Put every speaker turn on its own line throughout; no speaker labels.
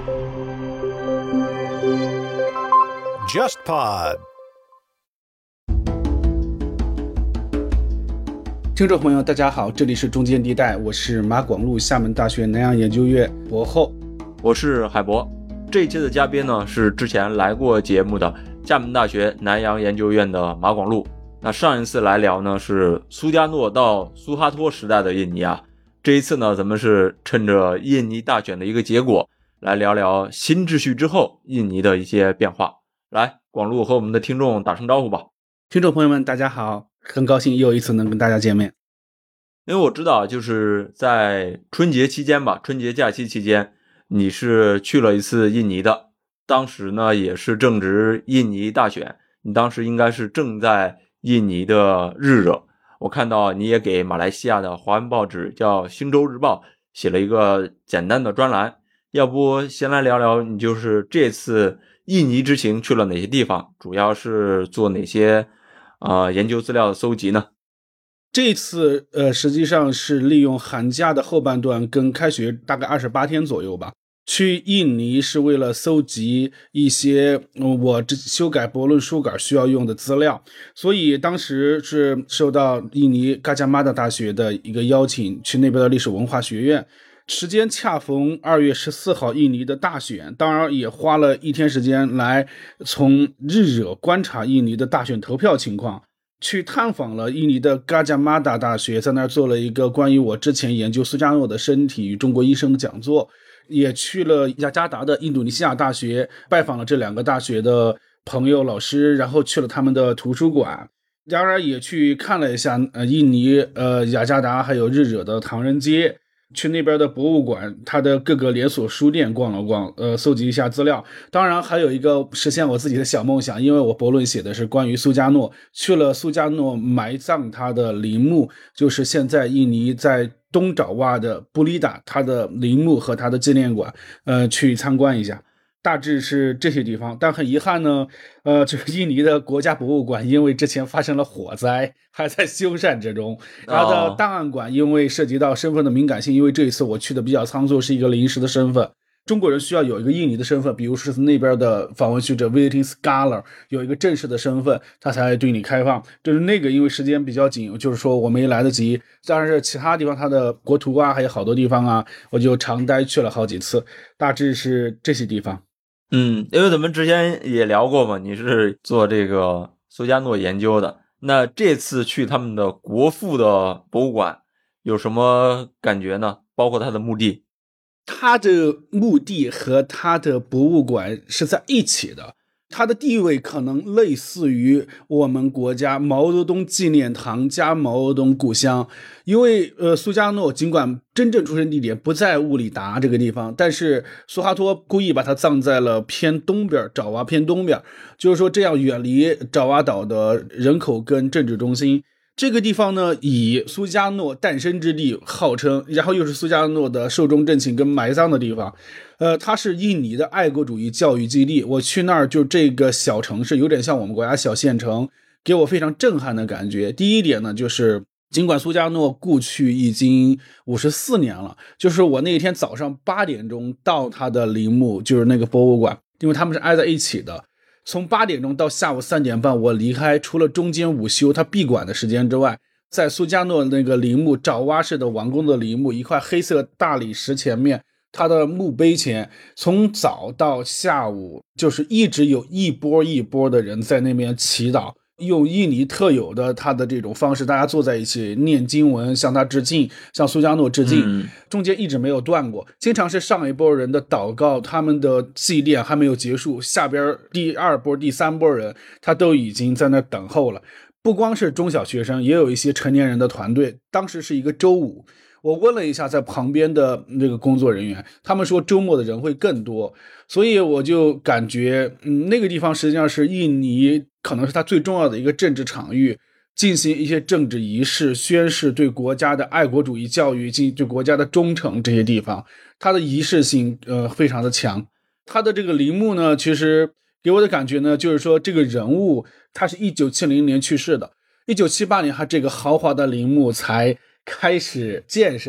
JustPod。
听众朋友大家好，这里是中间地带，我是马广路厦门大学南洋研究院博后，
我是海博。这一期的嘉宾呢是之前来过节目的厦门大学南洋研究院的马广路。那上一次来聊呢是苏加诺到苏哈托时代的印尼啊，这一次呢咱们是趁着印尼大选的一个结果来聊聊新秩序之后印尼的一些变化。来，广路和我们的听众打声招呼吧。
听众朋友们大家好，很高兴又一次能跟大家见面。
因为我知道就是在春节期间吧，春节假期期间你是去了一次印尼的，当时呢也是正值印尼大选，你当时应该是正在印尼的日热。我看到你也给马来西亚的华文报纸叫《星洲日报》写了一个简单的专栏，要不先来聊聊你就是这次印尼之行去了哪些地方，主要是做哪些研究资料的搜集呢？
这次实际上是利用寒假的后半段跟开学大概28天左右吧，去印尼是为了搜集一些我修改博论书稿需要用的资料，所以当时是受到印尼嘎加马达大学的一个邀请，去那边的历史文化学院。时间恰逢2月14号印尼的大选，当然也花了一天时间来从日惹观察印尼的大选投票情况，去探访了印尼的嘎加马达大学，在那儿做了一个关于我之前研究苏加诺的身体与中国医生的讲座，也去了雅加达的印度尼西亚大学，拜访了这两个大学的朋友老师，然后去了他们的图书馆，当然也去看了一下印尼雅加达还有日惹的唐人街，去那边的博物馆，它的各个连锁书店逛了逛，搜集一下资料。当然还有一个实现我自己的小梦想，因为我博论写的是关于苏加诺，去了苏加诺埋葬他的陵墓，就是现在印尼在东爪哇的布里达他的陵墓和他的纪念馆，去参观一下。大致是这些地方，但很遗憾呢，就是印尼的国家博物馆因为之前发生了火灾，还在修缮之中。然后的档案馆因为涉及到身份的敏感性，因为这一次我去的比较仓促，是一个临时的身份。中国人需要有一个印尼的身份，比如说是那边的访问学者 visiting scholar 有一个正式的身份，他才对你开放。就是那个因为时间比较紧，就是说我没来得及。当然是其他地方它的国图啊，还有好多地方啊，我就长待去了好几次。大致是这些地方。
因为咱们之前也聊过嘛，你是做这个苏加诺研究的，那这次去他们的国父的博物馆有什么感觉呢？包括他的墓地。
他的墓地和他的博物馆是在一起的，他的地位可能类似于我们国家毛泽东纪念堂加毛泽东故乡。因为苏加诺尽管真正出生地点不在乌里达这个地方，但是苏哈托故意把他葬在了偏东边，爪哇偏东边，就是说这样远离爪哇岛的人口跟政治中心。这个地方呢，以苏加诺诞生之地号称，然后又是苏加诺的寿终正寝跟埋葬的地方。它是印尼的爱国主义教育基地。我去那儿，就这个小城市有点像我们国家小县城，给我非常震撼的感觉。第一点呢，就是尽管苏加诺故去已经54年了，就是我那天早上8点钟到他的陵墓，就是那个博物馆，因为他们是挨在一起的。从8点钟到下午3点半我离开，除了中间午休他闭馆的时间之外，在苏加诺那个陵墓爪哇式的王宫的陵墓一块黑色大理石前面，他的墓碑前，从早到下午就是一直有一波一波的人在那边祈祷，用印尼特有的他的这种方式，大家坐在一起念经文，向他致敬，向苏加诺致敬，中间一直没有断过。经常是上一波人的祷告，他们的祭奠还没有结束，下边第二波第三波人他都已经在那等候了。不光是中小学生，也有一些成年人的团队。当时是一个周五，我问了一下在旁边的这个工作人员，他们说周末的人会更多，所以我就感觉那个地方实际上是印尼可能是它最重要的一个政治场域，进行一些政治仪式，宣示对国家的爱国主义教育，对国家的忠诚，这些地方它的仪式性非常的强。它的这个陵墓呢，其实给我的感觉呢，就是说这个人物他是1970年去世的，1978年他这个豪华的陵墓才开始建设。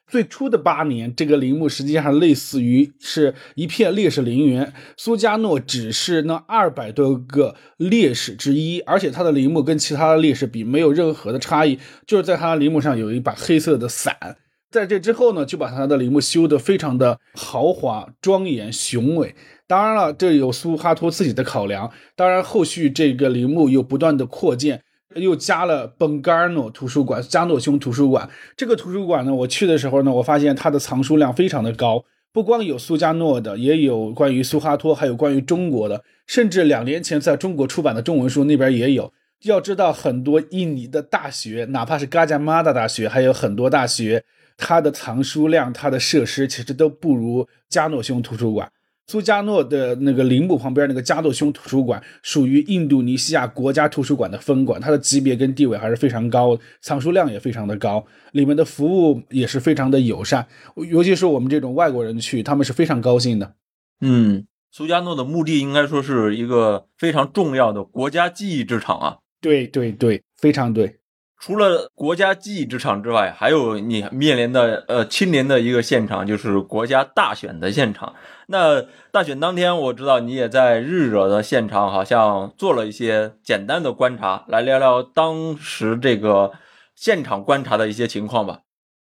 最初的8年，这个陵墓实际上类似于是一片烈士陵园，苏加诺只是那200多个烈士之一，而且他的陵墓跟其他的烈士比没有任何的差异，就是在他的陵墓上有一把黑色的伞。在这之后呢，就把他的陵墓修得非常的豪华、庄严、雄伟。当然了，这有苏哈托自己的考量，当然后续这个陵墓又不断的扩建，又加了本加诺图书馆、加诺兄图书馆。这个图书馆呢，我去的时候呢，我发现它的藏书量非常的高，不光有苏加诺的，也有关于苏哈托，还有关于中国的，甚至2年前在中国出版的中文书那边也有。要知道，很多印尼的大学，哪怕是嘎加马达大学，还有很多大学，它的藏书量、它的设施其实都不如加诺兄图书馆。苏加诺的那个陵墓旁边那个加诺兄图书馆属于印度尼西亚国家图书馆的分馆，它的级别跟地位还是非常高，藏书量也非常的高，里面的服务也是非常的友善，尤其是我们这种外国人去，他们是非常高兴的。
苏加诺的墓地应该说是一个非常重要的国家记忆之场啊。
对对对，非常对。
除了国家记忆之场之外，还有你面临的亲临的一个现场，就是国家大选的现场。那大选当天，我知道你也在日惹的现场，好像做了一些简单的观察，来聊聊当时这个现场观察的一些情况吧。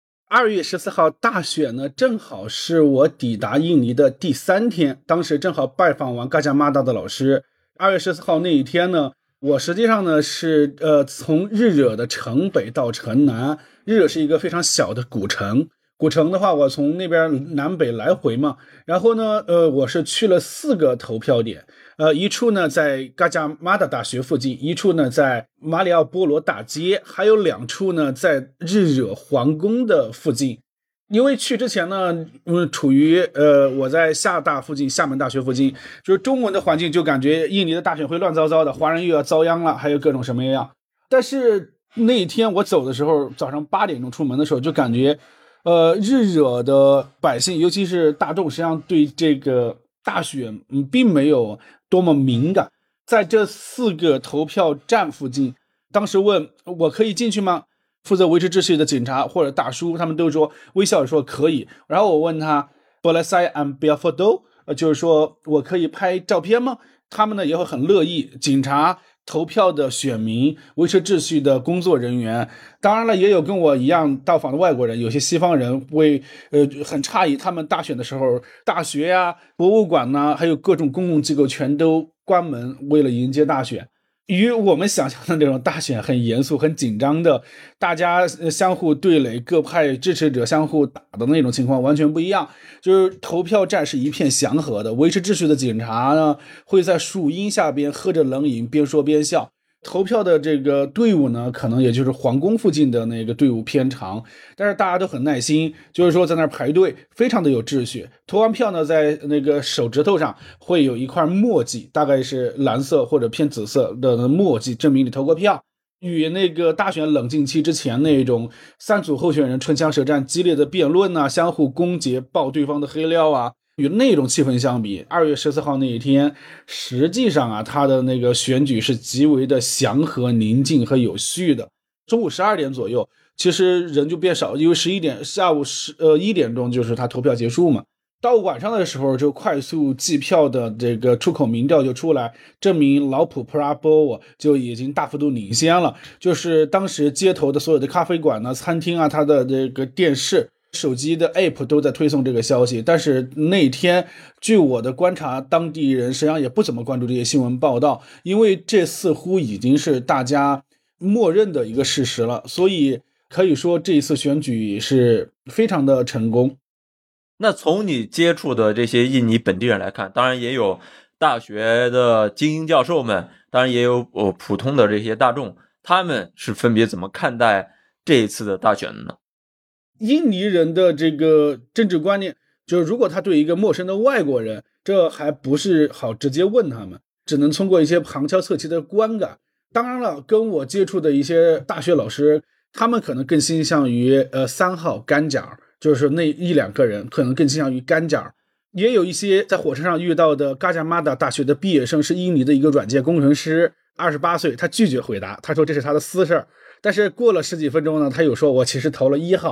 2月14号大选呢，正好是我抵达印尼的第3天，当时正好拜访完嘎加马达的老师。2月14号那一天呢，我实际上呢是从日惹的城北到城南。日惹是一个非常小的古城，古城的话我从那边南北来回嘛，然后呢我是去了4个投票点，一处呢在嘎加马达大学附近，一处呢在马里奥波罗大街，还有2处呢在日惹皇宫的附近。因为去之前呢，处于我在厦大附近，厦门大学附近，就是中文的环境，就感觉印尼的大选会乱糟糟的，华人又要遭殃了，还有各种什么样。但是那一天我走的时候，早上8点钟出门的时候，就感觉日惹的百姓，尤其是大众，实际上对这个大选并没有多么敏感。在这4个投票站附近，当时问我可以进去吗？负责维持秩序的警察或者大叔，他们都说微笑说可以。然后我问他 boleh saya ambil foto， 就是说我可以拍照片吗？他们呢也会很乐意。警察、投票的选民、维持秩序的工作人员，当然了，也有跟我一样到访的外国人，有些西方人会很诧异，他们大选的时候，大学呀、博物馆呐，还有各种公共机构全都关门，为了迎接大选。与我们想象的那种大选很严肃很紧张的，大家相互对垒，各派支持者相互打的那种情况完全不一样。就是投票站是一片祥和的，维持秩序的警察呢会在树荫下边喝着冷饮，边说边笑。投票的这个队伍呢，可能也就是皇宫附近的那个队伍偏长，但是大家都很耐心，就是说在那儿排队，非常的有秩序。投完票呢，在那个手指头上会有一块墨迹，大概是蓝色或者偏紫色的墨迹，证明你投过票。与那个大选冷静期之前那种3组候选人唇枪舌战、激烈的辩论啊，相互攻讦、爆对方的黑料啊，与那种气氛相比，2月14号那一天，实际上啊，他的那个选举是极为的祥和、宁静和有序的。中午12点左右，其实人就变少，因为下午1点钟就是他投票结束嘛。到晚上的时候，就快速计票的这个出口民调就出来，证明老普普拉波就已经大幅度领先了。就是当时街头的所有的咖啡馆呢、餐厅啊，它的这个电视、手机的 app 都在推送这个消息。但是那天据我的观察，当地人实际上也不怎么关注这些新闻报道，因为这似乎已经是大家默认的一个事实了。所以可以说这一次选举是非常的成功。
那从你接触的这些印尼本地人来看，当然也有大学的精英教授们，当然也有普通的这些大众，他们是分别怎么看待这一次的大选的呢？
印尼人的这个政治观念，就是如果他对一个陌生的外国人，这还不是好直接问他们，只能通过一些旁敲侧击的观感。当然了，跟我接触的一些大学老师，他们可能更倾向于3号干角，就是那1-2个人可能更倾向于干角。也有一些在火车上遇到的嘎加马达大学的毕业生，是印尼的一个软件工程师，28岁，他拒绝回答，他说这是他的私事儿。但是过了10几分钟呢，他又说我其实投了1号。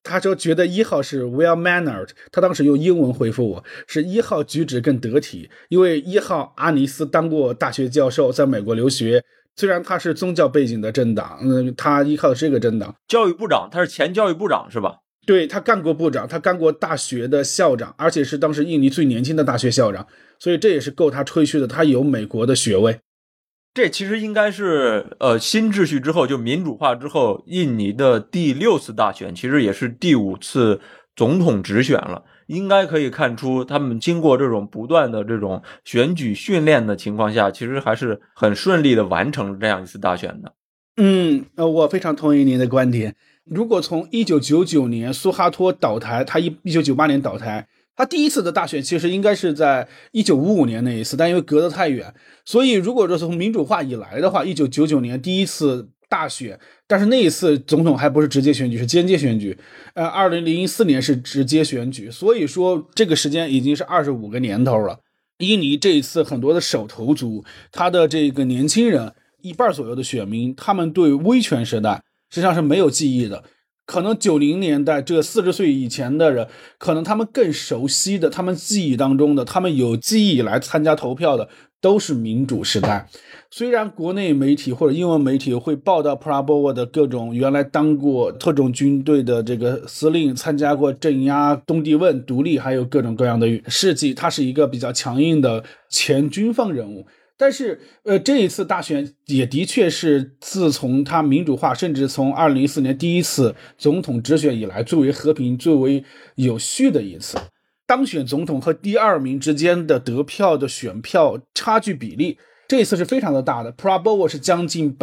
他说觉得1号是 well mannered， 他当时用英文回复我，是1号举止更得体，因为1号阿尼斯当过大学教授，在美国留学，虽然他是宗教背景的政党，他依靠的是这个政党。
教育部长，他是前教育部长是吧？
对，他干过部长，他干过大学的校长，而且是当时印尼最年轻的大学校长，所以这也是够他吹嘘的，他有美国的学位。
这其实应该是新秩序之后，就民主化之后，印尼的第6次大选，其实也是第5次总统直选了。应该可以看出，他们经过这种不断的这种选举训练的情况下，其实还是很顺利的完成了这样一次大选的。
我非常同意您的观点。如果从1999年苏哈托倒台，他1998年倒台，他第一次的大选其实应该是在1955年那一次，但因为隔得太远，所以如果说从民主化以来的话，1999年第一次大选，但是那一次总统还不是直接选举，是间接选举。2004年是直接选举，所以说这个时间已经是25个年头了。印尼这一次很多的首投族，他的这个年轻人1半左右的选民，他们对威权时代实际上是没有记忆的。可能90年代这40岁以前的人，可能他们更熟悉的，他们记忆当中的，他们有记忆以来参加投票的都是民主时代。虽然国内媒体或者英文媒体会报道 Prabowo 的各种原来当过特种军队的这个司令，参加过镇压东帝汶独立，还有各种各样的事迹，他是一个比较强硬的前军方人物。但是这一次大选也的确是自从他民主化，甚至从2004年第一次总统直选以来最为和平最为有序的一次。当选总统和第2名之间的得票的选票差距比例这一次是非常的大的。 Prabowo 是将近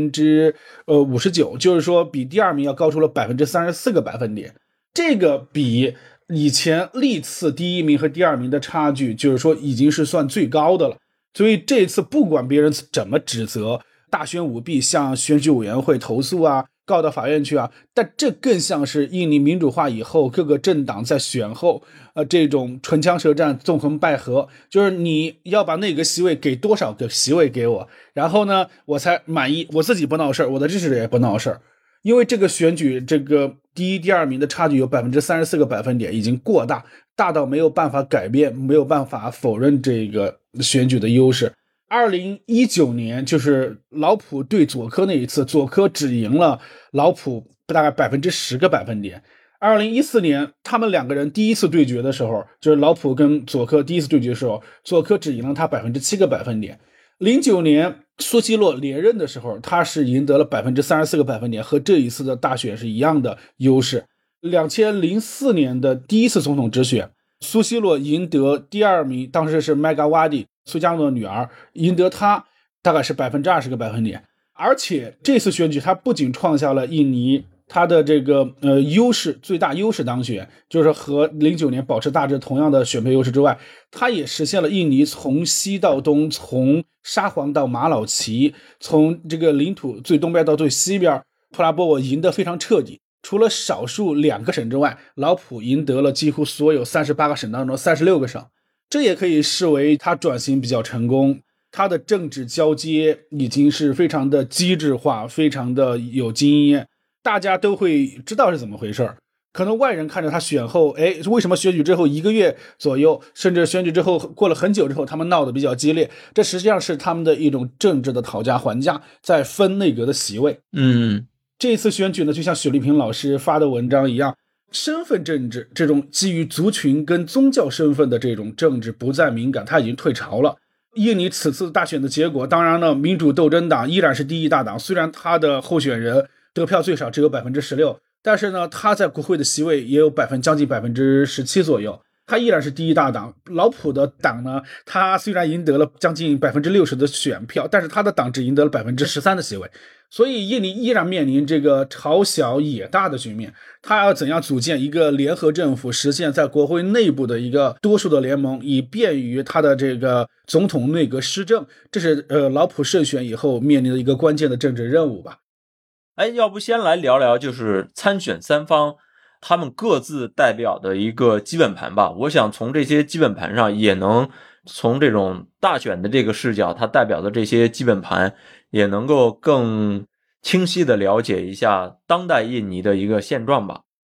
59%，就是说比第2名要高出了34个百分点，这个比以前历次第1名和第2名的差距就是说已经是算最高的了。所以这次不管别人怎么指责大选舞弊，向选举委员会投诉啊，告到法院去啊，但这更像是印尼民主化以后各个政党在选后这种唇枪舌战纵横捭阖，就是你要把那个席位给多少个席位给我，然后呢我才满意，我自己不闹事儿，我的支持者也不闹事儿。因为这个选举这个第1、第2名的差距有34个百分点，已经过大，大到没有办法改变，没有办法否认这个选举的优势。2019年就是老普对佐科那一次，佐科只赢了老普大概10个百分点。2014年他们2个人第一次对决的时候，就是老普跟佐科第一次对决的时候，佐科只赢了他7个百分点。09年苏西洛连任的时候，他是赢得了34个百分点，和这一次的大选是一样的优势。2004年的第一次总统直选，苏西洛赢得第2名，当时是麦嘎瓦蒂苏加诺的女儿，赢得他大概是20个百分点。而且这次选举他不仅创下了印尼他的这个最大优势当选，就是和09年保持大致同样的选票优势之外，他也实现了印尼从西到东，从沙皇到马老齐，从这个领土最东边到最西边，普拉波沃赢得非常彻底。除了少数2个省之外，老普赢得了几乎所有38个省当中36个省，这也可以视为他转型比较成功。他的政治交接已经是非常的机制化，非常的有经验，大家都会知道是怎么回事。可能外人看着他选后，为什么选举之后1个月左右，甚至选举之后过了很久之后，他们闹得比较激烈，这实际上是他们的一种政治的讨价还价，在分内阁的席位。这次选举呢，就像许立平老师发的文章一样，身份政治这种基于族群跟宗教身份的这种政治不再敏感，它已经退潮了。印尼此次大选的结果，当然了，民主斗争党依然是第一大党，虽然他的候选人得票最少只有16%，但是呢，他在国会的席位也有将近17%左右，他依然是第一大党。老普的党呢，他虽然赢得了将近60%的选票，但是他的党只赢得了13%的席位。所以印尼依然面临这个朝小野大的局面，他要怎样组建一个联合政府，实现在国会内部的一个多数的联盟，以便于他的这个总统内阁施政，这是老普胜选以后面临的一个关键的政治任务吧。
要不先来聊聊就是参选3方他们各自代表的一个基本盘吧。我想从这些基本盘上也能从这种大选的这个视角，它代表的这些基本盘也能够更清晰的了解一下当代印尼的一个现状吧。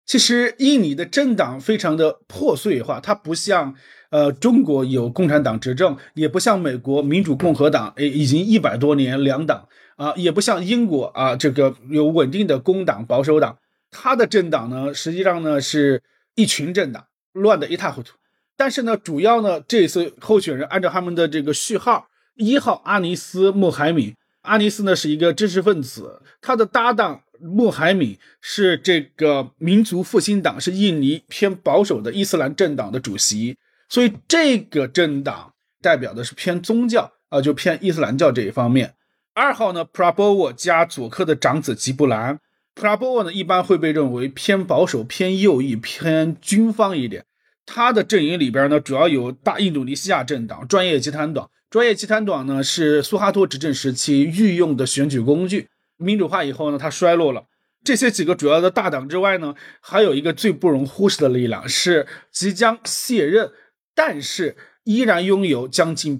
其实印尼的政党非常的破碎化，它不像中国有共产党执政，也不像美国民主共和党已经100多年两党啊，也不像英国啊这个有稳定的工党保守党。它的政党呢实际上呢是一群政党，乱得一塌糊涂。但是呢主要呢这次候选人按照他们的这个序号，1号阿尼斯·穆海敏，阿尼斯呢是一个知识分子，他的搭档穆海敏是这个民族复兴党，是印尼偏保守的伊斯兰政党的主席，所以这个政党代表的是偏宗教就偏伊斯兰教这一方面。2号呢 Prabowo 加佐科的长子吉布兰， Prabowo 呢一般会被认为偏保守、偏右翼、偏军方一点。他的阵营里边呢主要有大印度尼西亚政党、专业集团党。专业集团党呢是苏哈托执政时期御用的选举工具，民主化以后呢它衰落了。这些几个主要的大党之外呢，还有一个最不容忽视的力量，是即将卸任但是依然拥有将近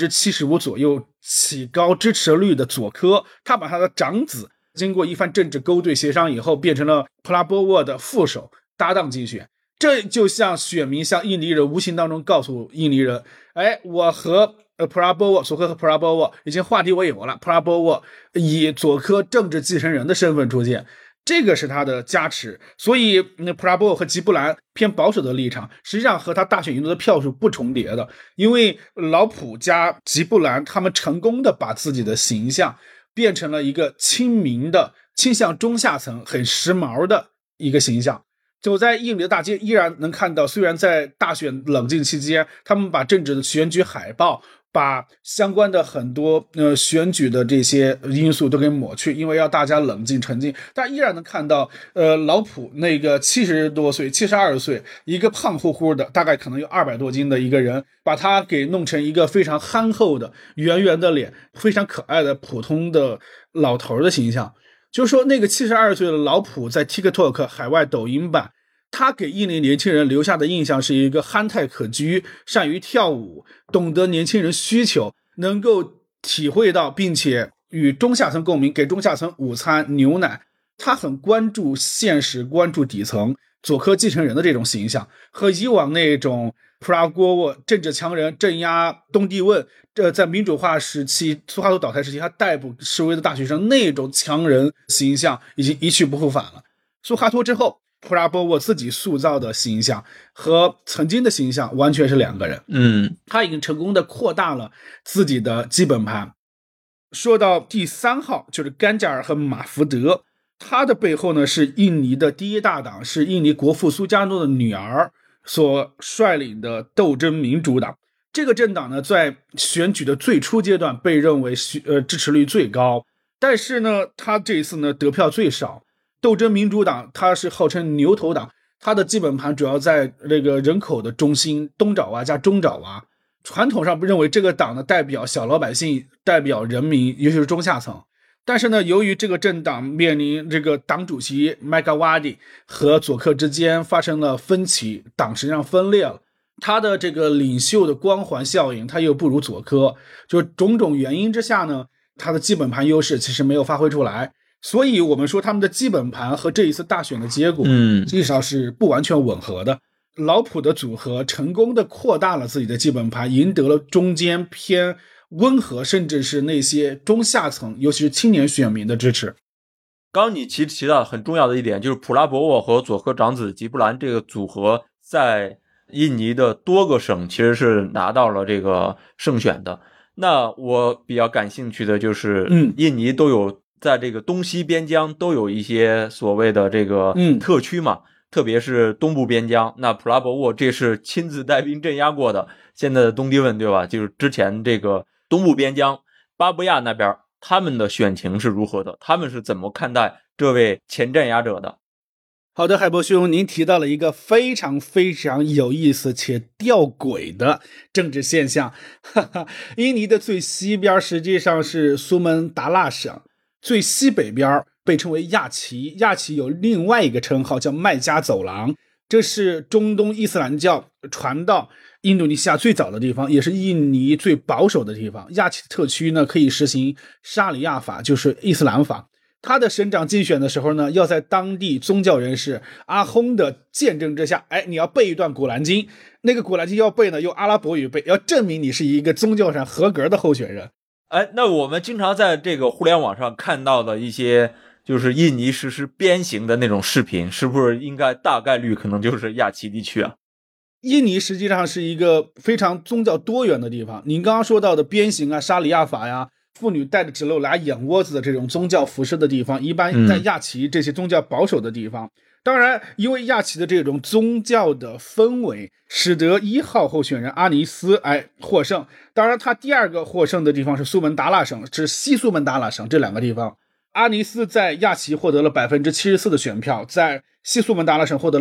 75%左右起高支持率的佐科。他把他的长子经过一番政治勾兑协商以后变成了普拉波沃的副手搭档竞选。这就像选民向印尼人无形当中告诉印尼人，我和普拉波沃，佐科和普拉波沃已经话题为友了，普拉波沃以佐科政治继承人的身份出现，这个是他的加持。所以普拉波沃和吉布兰偏保守的立场实际上和他大选赢得的票数不重叠的，因为老普加吉布兰他们成功的把自己的形象变成了一个亲民的倾向中下层很时髦的一个形象。走在印尼的大街依然能看到，虽然在大选冷静期间他们把政治的选举海报，把相关的很多选举的这些因素都给抹去，因为要大家冷静沉静，但依然能看到老普那个70多岁72岁一个胖乎乎的大概可能有200多斤的一个人，把他给弄成一个非常憨厚的圆圆的脸，非常可爱的普通的老头的形象。就是说那个72岁的老普在 TikTok 海外抖音版，他给印尼年轻人留下的印象是一个憨态可掬，善于跳舞，懂得年轻人需求，能够体会到并且与中下层共鸣，给中下层午餐牛奶。他很关注现实，关注底层，佐科继承人的这种形象和以往那种普拉波沃政治强人镇压东帝汶，在民主化时期苏哈托倒台时期他逮捕示威的大学生那种强人形象已经一去不复返了。苏哈托之后普拉波沃自己塑造的形象和曾经的形象完全是两个人。他已经成功的扩大了自己的基本盘。说到第3号就是甘加尔和马福德，他的背后呢是印尼的第一大党，是印尼国父苏加诺的女儿所率领的斗争民主党。这个政党呢在选举的最初阶段被认为支持率最高，但是呢他这一次呢得票最少。斗争民主党它是号称牛头党，它的基本盘主要在这个人口的中心东爪哇加中爪哇。传统上认为这个党呢代表小老百姓，代表人民，尤其是中下层。但是呢由于这个政党面临这个党主席麦加瓦蒂和佐科之间发生了分歧，党实际上分裂了，他的这个领袖的光环效应他又不如佐科，就种种原因之下呢他的基本盘优势其实没有发挥出来。所以我们说他们的基本盘和这一次大选的结果至少是不完全吻合的。老普的组合成功的扩大了自己的基本盘，赢得了中间偏温和甚至是那些中下层尤其是青年选民的支持。
刚你提到很重要的一点，就是普拉博沃和佐科长子吉布兰这个组合在印尼的多个省其实是拿到了这个胜选的。那我比较感兴趣的就是印尼都有在这个东西边疆都有一些所谓的这个特区嘛，特别是东部边疆，那普拉博沃这是亲自带兵镇压过的，现在的东帝汶对吧，就是之前这个东部边疆巴布亚那边他们的选情是如何的，他们是怎么看待这位前镇压者的。
好的，海波兄，您提到了一个非常非常有意思且吊诡的政治现象。印尼的最西边实际上是苏门答腊省，最西北边被称为亚齐，亚齐有另外一个称号叫麦加走廊，这是中东伊斯兰教传到印度尼西亚最早的地方，也是印尼最保守的地方。亚齐特区呢可以实行沙里亚法，就是伊斯兰法。 他的省长竞选的时候呢，要在当地宗教人士阿訇的见证之下，你要背一段古兰经，那个古兰经要背呢，用阿拉伯语背，要证明你是一个宗教上合格的候选人。
那我们经常在这个互联网上看到的一些就是印尼实施鞭刑的那种视频，是不是应该大概率可能就是亚齐地区啊？
印尼实际上是一个非常宗教多元的地方，您刚刚说到的鞭刑啊、沙里亚法呀、妇女戴着纸漏拉眼窝子的这种宗教服饰的地方，一般在亚齐这些宗教保守的地方。当然，因为亚齐的这种宗教的氛围，使得1号候选人阿尼斯获胜。当然，他第2个获胜的地方是苏门答腊省，是西苏门答腊省这2个地方。阿尼斯在亚齐获得了 74% 的选票，在西苏门答腊省获得了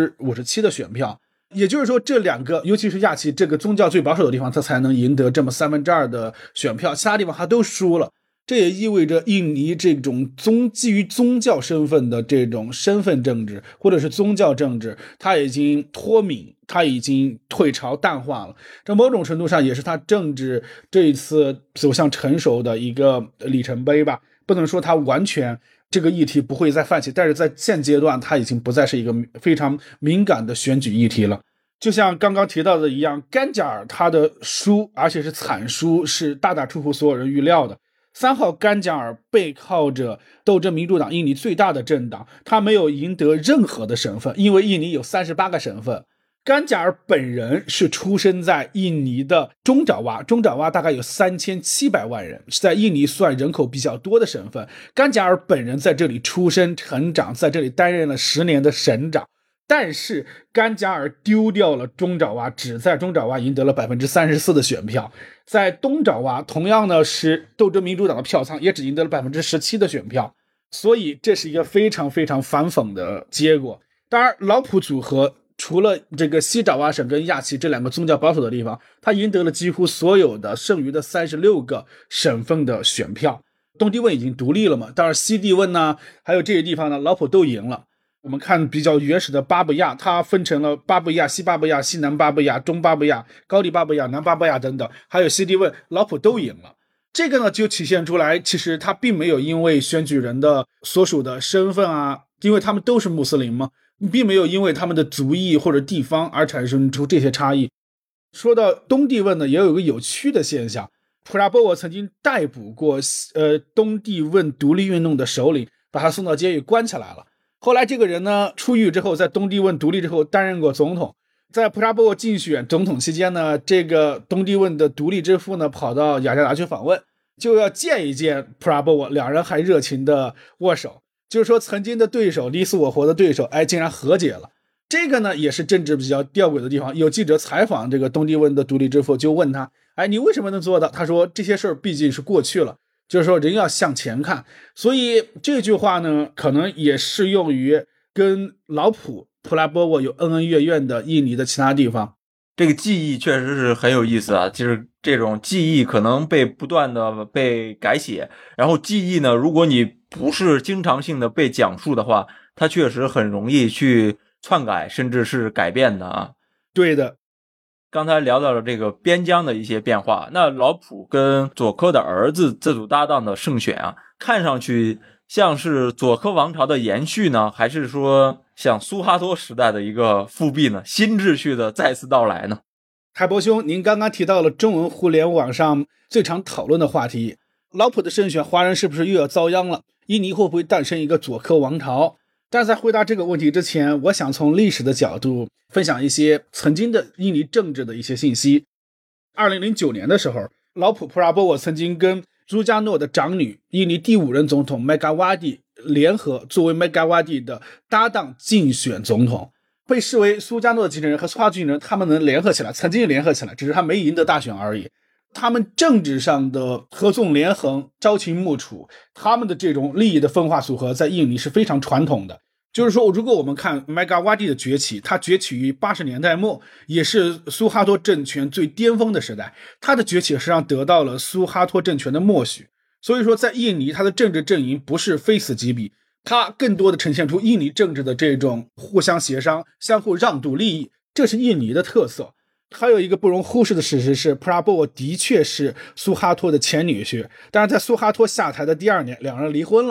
57% 的选票。也就是说，这2个，尤其是亚齐这个宗教最保守的地方，他才能赢得这么2/3的选票，其他地方他都输了。这也意味着印尼这种基于宗教身份的这种身份政治或者是宗教政治，它已经脱敏，它已经退潮淡化了。这某种程度上也是它政治这一次走向成熟的一个里程碑吧。不能说它完全这个议题不会再泛起，但是在现阶段它已经不再是一个非常敏感的选举议题了。就像刚刚提到的一样，甘贾尔他的输，而且是惨输，是大大出乎所有人预料的。3号甘贾尔背靠着斗争民主党，印尼最大的政党，他没有赢得任何的省份，因为印尼有38个省份。甘贾尔本人是出生在印尼的中爪哇，中爪哇大概有3700万人，是在印尼算人口比较多的省份。甘贾尔本人在这里出生成长，在这里担任了10年的省长。但是甘贾尔丢掉了中爪哇，只在中爪哇赢得了 34% 的选票，在东爪哇同样呢是斗争民主党的票仓，也只赢得了 17% 的选票，所以这是一个非常非常反讽的结果。当然老普组合除了这个西爪哇省跟亚齐这2个宗教保守的地方，他赢得了几乎所有的剩余的36个省份的选票。东帝汶已经独立了嘛，当然西帝汶呢还有这些地方呢老普都赢了。我们看比较原始的巴布亚，它分成了巴布亚、西巴布亚、西南巴布亚、中巴布亚、高地巴布亚、南巴布亚等等，还有西帝汶，老普都赢了。这个呢就体现出来，其实他并没有因为选举人的所属的身份啊，因为他们都是穆斯林嘛，并没有因为他们的族裔或者地方而产生出这些差异。说到东帝汶呢，也有一个有趣的现象，普拉波沃曾经逮捕过东帝汶独立运动的首领，把他送到监狱关起来了。后来这个人呢出狱之后，在东帝汶独立之后担任过总统。在普拉波沃竞选总统期间呢，这个东帝汶的独立之父呢跑到雅加达去访问，就要见一见普拉波沃，两人还热情的握手，就是说曾经的对手你死我活的对手竟然和解了。这个呢也是政治比较吊诡的地方。有记者采访这个东帝汶的独立之父，就问他你为什么能做到？他说这些事儿毕竟是过去了，就是说人要向前看。所以这句话呢可能也适用于跟老普拉波沃有恩恩怨怨的印尼的其他地方。
这个记忆确实是很有意思啊，就是这种记忆可能不断的被改写，然后记忆呢如果你不是经常性的被讲述的话，它确实很容易去篡改甚至是改变的啊。
对的。
刚才聊到了这个边疆的一些变化，那老普跟佐科的儿子这组搭档的胜选啊，看上去像是佐科王朝的延续呢，还是说像苏哈托时代的一个复辟呢？新秩序的再次到来呢？
海博兄，您刚刚提到了中文互联网上最常讨论的话题，老普的胜选，华人是不是又要遭殃了？印尼会不会诞生一个佐科王朝？但在回答这个问题之前，我想从历史的角度分享一些曾经的印尼政治的一些信息。2009年的时候，老普拉波沃曾经跟苏加诺的长女印尼第5任总统麦加瓦蒂联合，作为麦加瓦蒂的搭档竞选总统，被视为苏加诺的继承人和苏哈托继承人，他们能联合起来，曾经联合起来，只是他没赢得大选而已。他们政治上的合纵连横，朝秦暮楚，他们的这种利益的分化组合在印尼是非常传统的。就是说，如果我们看麦加瓦蒂的崛起，他崛起于80年代末，也是苏哈托政权最巅峰的时代，他的崛起实际上得到了苏哈托政权的默许。所以说在印尼，他的政治阵营不是非此即彼，他更多的呈现出印尼政治的这种互相协商、相互让渡利益，这是印尼的特色。还有一个不容忽视的事实是，普拉波沃的确是苏哈托的前女婿，但是在苏哈托下台的第2年，两人离婚了。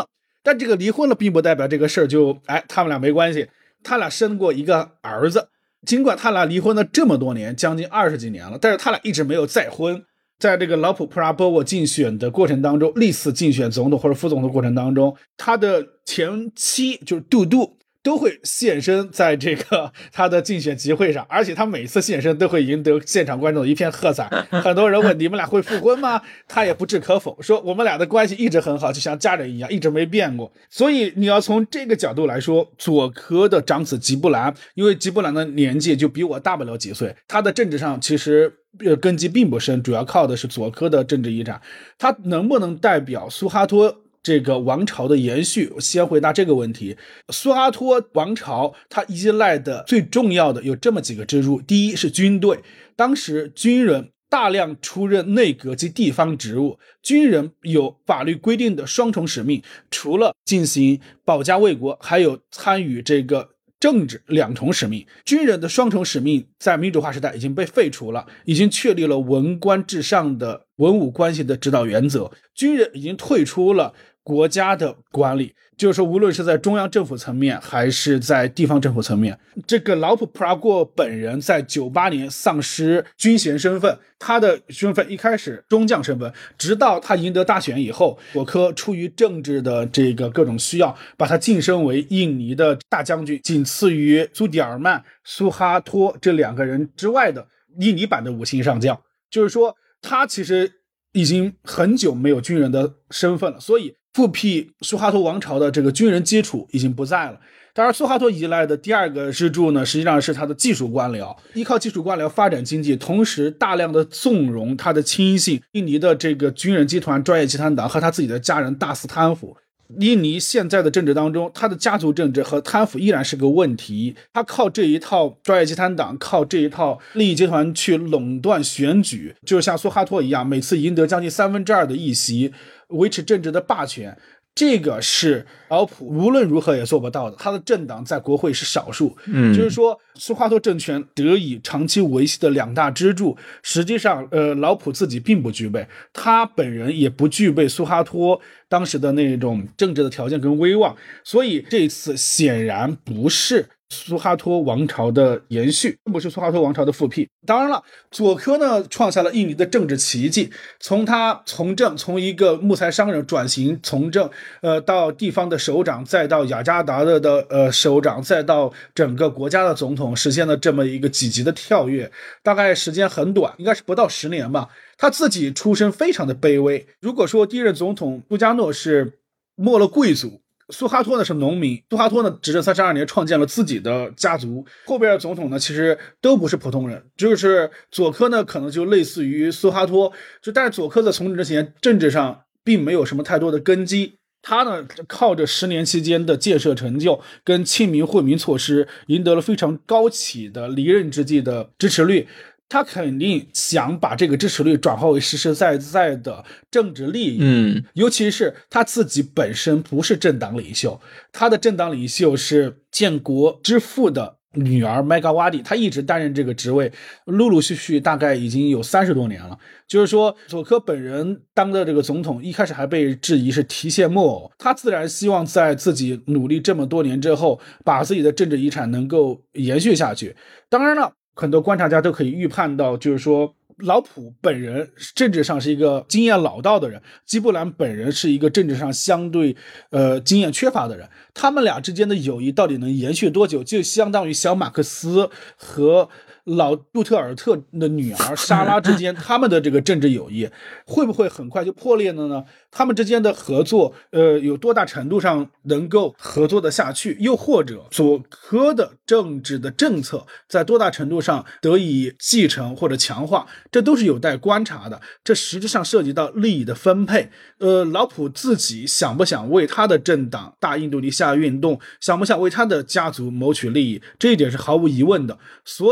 但这个离婚了并不代表这个事儿就他们俩没关系，他俩生过一个儿子，尽管他俩离婚了这么多年，将近20几年了，但是他俩一直没有再婚。在这个劳普·普拉波沃竞选的过程当中，历次竞选总统或者副总统的过程当中，他的前妻就是杜杜都会现身在这个他的竞选集会上，而且他每次现身都会赢得现场观众的一片喝彩。很多人问你们俩会复婚吗？他也不置可否，说我们俩的关系一直很好，就像家人一样，一直没变过。所以你要从这个角度来说，佐科的长子吉布兰，因为吉布兰的年纪就比我大不了几岁，他的政治上其实根基并不深，主要靠的是佐科的政治遗产。他能不能代表苏哈托这个王朝的延续？先回答这个问题。苏哈托王朝它依赖的最重要的有这么几个支柱，第一是军队，当时军人大量出任内阁及地方职务，军人有法律规定的双重使命，除了进行保家卫国，还有参与这个政治2重使命。军人的双重使命在民主化时代已经被废除了，已经确立了文官至上的文武关系的指导原则，军人已经退出了国家的管理，就是说无论是在中央政府层面还是在地方政府层面。这个劳普·普拉过本人在98年丧失军衔身份，他的身份一开始中将身份，直到他赢得大选以后，佐科出于政治的这个各种需要，把他晋升为印尼的大将军，仅次于苏迪尔曼、苏哈托这2个人之外的印尼版的5星上将。就是说他其实已经很久没有军人的身份了，所以复辟苏哈托王朝的这个军人基础已经不在了。当然苏哈托依赖的第2个支柱呢，实际上是他的技术官僚，依靠技术官僚发展经济，同时大量的纵容他的亲信印尼的这个军人集团专业集团党和他自己的家人大肆贪腐。印尼现在的政治当中，他的家族政治和贪腐依然是个问题，他靠这一套专业集团党，靠这一套利益集团去垄断选举，就像苏哈托一样，每次赢得将近2/3的议席，维持政治的霸权。这个是劳普无论如何也做不到的，他的政党在国会是少数。就是说苏哈托政权得以长期维系的2大支柱，实际上劳普自己并不具备，他本人也不具备苏哈托当时的那种政治的条件跟威望，所以这次显然不是苏哈托王朝的延续，更不是苏哈托王朝的复辟。当然了，佐科呢创下了印尼的政治奇迹，从他从政，从一个木材商人转型从政，到地方的首长，再到雅加达的首长，再到整个国家的总统，实现了这么一个几级的跳跃，大概时间很短，应该是不到10年吧。他自己出身非常的卑微，如果说第一任总统苏加诺是没了贵族，苏哈托呢是农民，苏哈托呢执政32年，创建了自己的家族。后边的总统呢其实都不是普通人，就是佐科呢可能就类似于苏哈托，但是佐科在从政之前政治上并没有什么太多的根基，他呢靠着10年期间的建设成就跟亲民惠民措施，赢得了非常高起的离任之际的支持率。他肯定想把这个支持率转化为实实在在的政治利益，尤其是他自己本身不是政党领袖，他的政党领袖是建国之父的女儿麦嘎瓦蒂，他一直担任这个职位，陆陆续续大概已经有30多年了。就是说佐科本人当的这个总统一开始还被质疑是提线木偶，他自然希望在自己努力这么多年之后，把自己的政治遗产能够延续下去。当然了，很多观察家都可以预判到，就是说劳普本人政治上是一个经验老道的人，基布兰本人是一个政治上相对经验缺乏的人，他们俩之间的友谊到底能延续多久，就相当于小马克思和老杜特尔特的女儿莎拉之间他们的这个政治友谊会不会很快就破裂了呢？他们之间的合作有多大程度上能够合作的下去，又或者佐科的政治的政策在多大程度上得以继承或者强化，这都是有待观察的。这实际上涉及到利益的分配，劳普自己想不想为他的政党大印度尼西亚运动，想不想为他的家族谋取利益，这一点是毫无疑问的。所以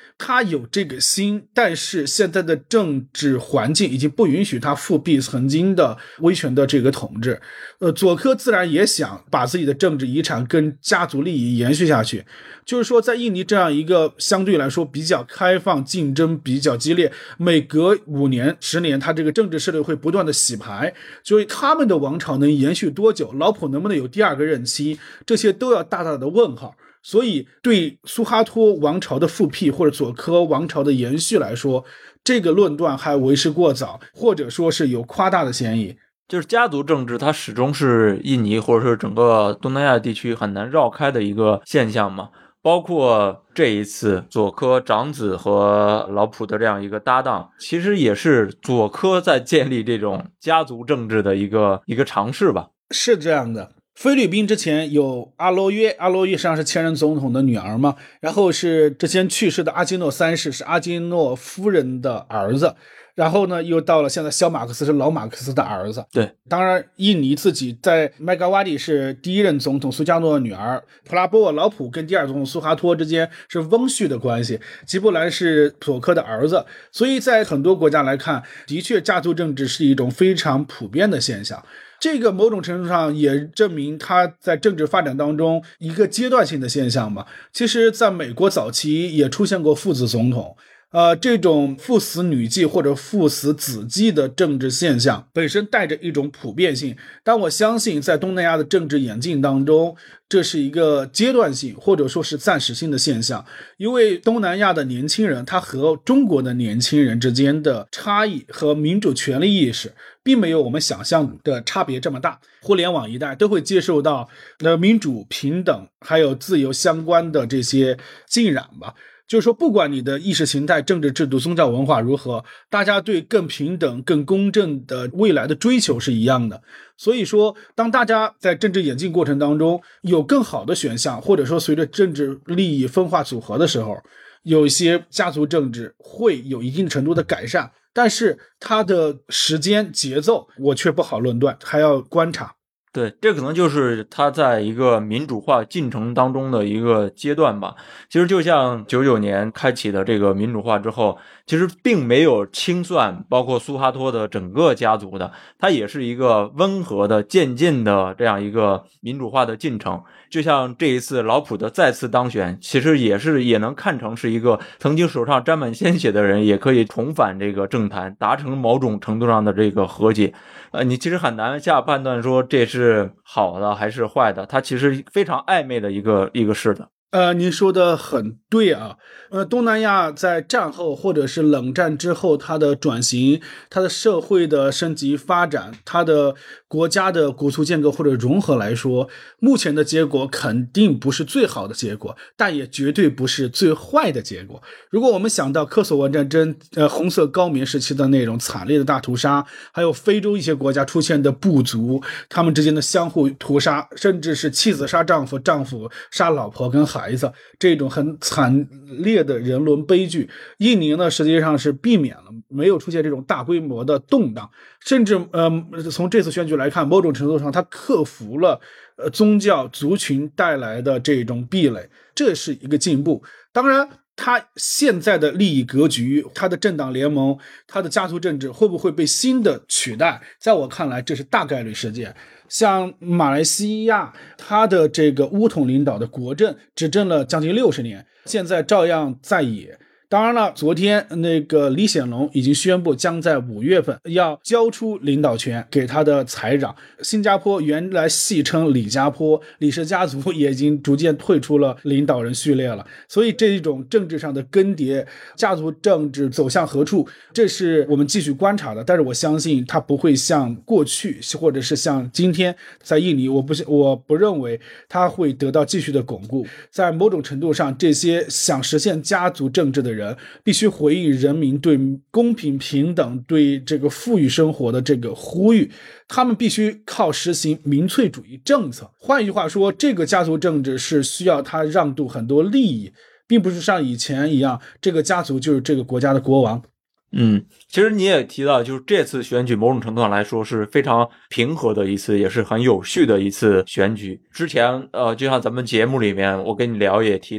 他有这个心，但是现在的政治环境已经不允许他复辟曾经的威权的这个统治。佐科自然也想把自己的政治遗产跟家族利益延续下去，就是说在印尼这样一个相对来说比较开放、竞争比较激烈，每隔5年10年他这个政治势力会不断的洗牌，所以他们的王朝能延续多久，老普能不能有第2个任期，这些都要大大的问号。所以对苏哈托王朝的复辟或者佐科王朝的延续来说，这个论断还为时过早，或者说是有夸大的嫌疑。
就是家族政治它始终是印尼或者是整个东南亚地区很难绕开的一个现象嘛。包括这一次佐科长子和老普的这样一个搭档，其实也是佐科在建立这种家族政治的一个尝试吧。
是这样的，菲律宾之前有阿罗约，阿罗约实际上是前任总统的女儿嘛，然后是之前去世的阿基诺3世是阿基诺夫人的儿子，然后呢又到了现在小马克思是老马克思的儿子。
对，
当然印尼自己在麦嘎瓦蒂是第1任总统苏加诺的女儿，普拉波沃老普跟第2总统苏哈托之间是翁婿的关系，吉布兰是佐科的儿子，所以在很多国家来看，的确家族政治是一种非常普遍的现象。这个某种程度上也证明它在政治发展当中一个阶段性的现象嘛。其实在美国早期也出现过父子总统，这种父死女继或者父死子继的政治现象本身带着一种普遍性，但我相信在东南亚的政治演进当中，这是一个阶段性或者说是暂时性的现象。因为东南亚的年轻人他和中国的年轻人之间的差异和民主权利意识并没有我们想象的差别这么大，互联网一代都会接受到民主平等还有自由相关的这些浸染吧。就是说不管你的意识形态、政治制度、宗教文化如何，大家对更平等更公正的未来的追求是一样的。所以说当大家在政治演进过程当中有更好的选项，或者说随着政治利益分化组合的时候，有一些家族政治会有一定程度的改善，但是它的时间节奏我却不好论断，还要观察。
对，这可能就是它在一个民主化进程当中的一个阶段吧。其实就像99年开启的这个民主化之后，其实并没有清算包括苏哈托的整个家族的，它也是一个温和的渐进的这样一个民主化的进程。就像这一次老普的再次当选，其实也能看成是一个曾经手上沾满鲜血的人也可以重返这个政坛，达成某种程度上的这个和解。你其实很难下判断说这是好的还是坏的，它其实非常暧昧的一个事的。
您说的很对啊。东南亚在战后或者是冷战之后，它的转型、它的社会的升级发展、它的国家的国族建构或者融合来说，目前的结果肯定不是最好的结果，但也绝对不是最坏的结果。如果我们想到科索沃战争、红色高棉时期的那种惨烈的大屠杀，还有非洲一些国家出现的部族，他们之间的相互屠杀，甚至是妻子杀丈夫、丈夫杀老婆跟孩子，这种很惨烈的人伦悲剧，印尼呢实际上是避免了，没有出现这种大规模的动荡，甚至从这次选举来看，某种程度上它克服了宗教族群带来的这种壁垒，这是一个进步。当然他现在的利益格局，他的政党联盟，他的家族政治会不会被新的取代，在我看来这是大概率事件。像马来西亚，他的这个巫统领导的国政执政了将近60年，现在照样在野。当然了，昨天那个李显龙已经宣布将在5月份要交出领导权给他的财长。新加坡原来戏称李家坡，李氏家族也已经逐渐退出了领导人序列了。所以这种政治上的更迭，家族政治走向何处，这是我们继续观察的。但是我相信它不会像过去或者是像今天在印尼，我不认为它会得到继续的巩固。在某种程度上，这些想实现家族政治的人必须回应人民对公平平等、对这个富裕生活的这个呼吁，他们必须靠实行民粹主义政策。换一句话说，这个家族政治是需要他让渡很多利益，并不是像以前一样，这个家族就是这个国家的国王。
其实你也提到，就是这次选举某种程度上来说是非常平和的一次，也是很有序的一次选举。之前就像咱们节目里面我跟你聊也提到，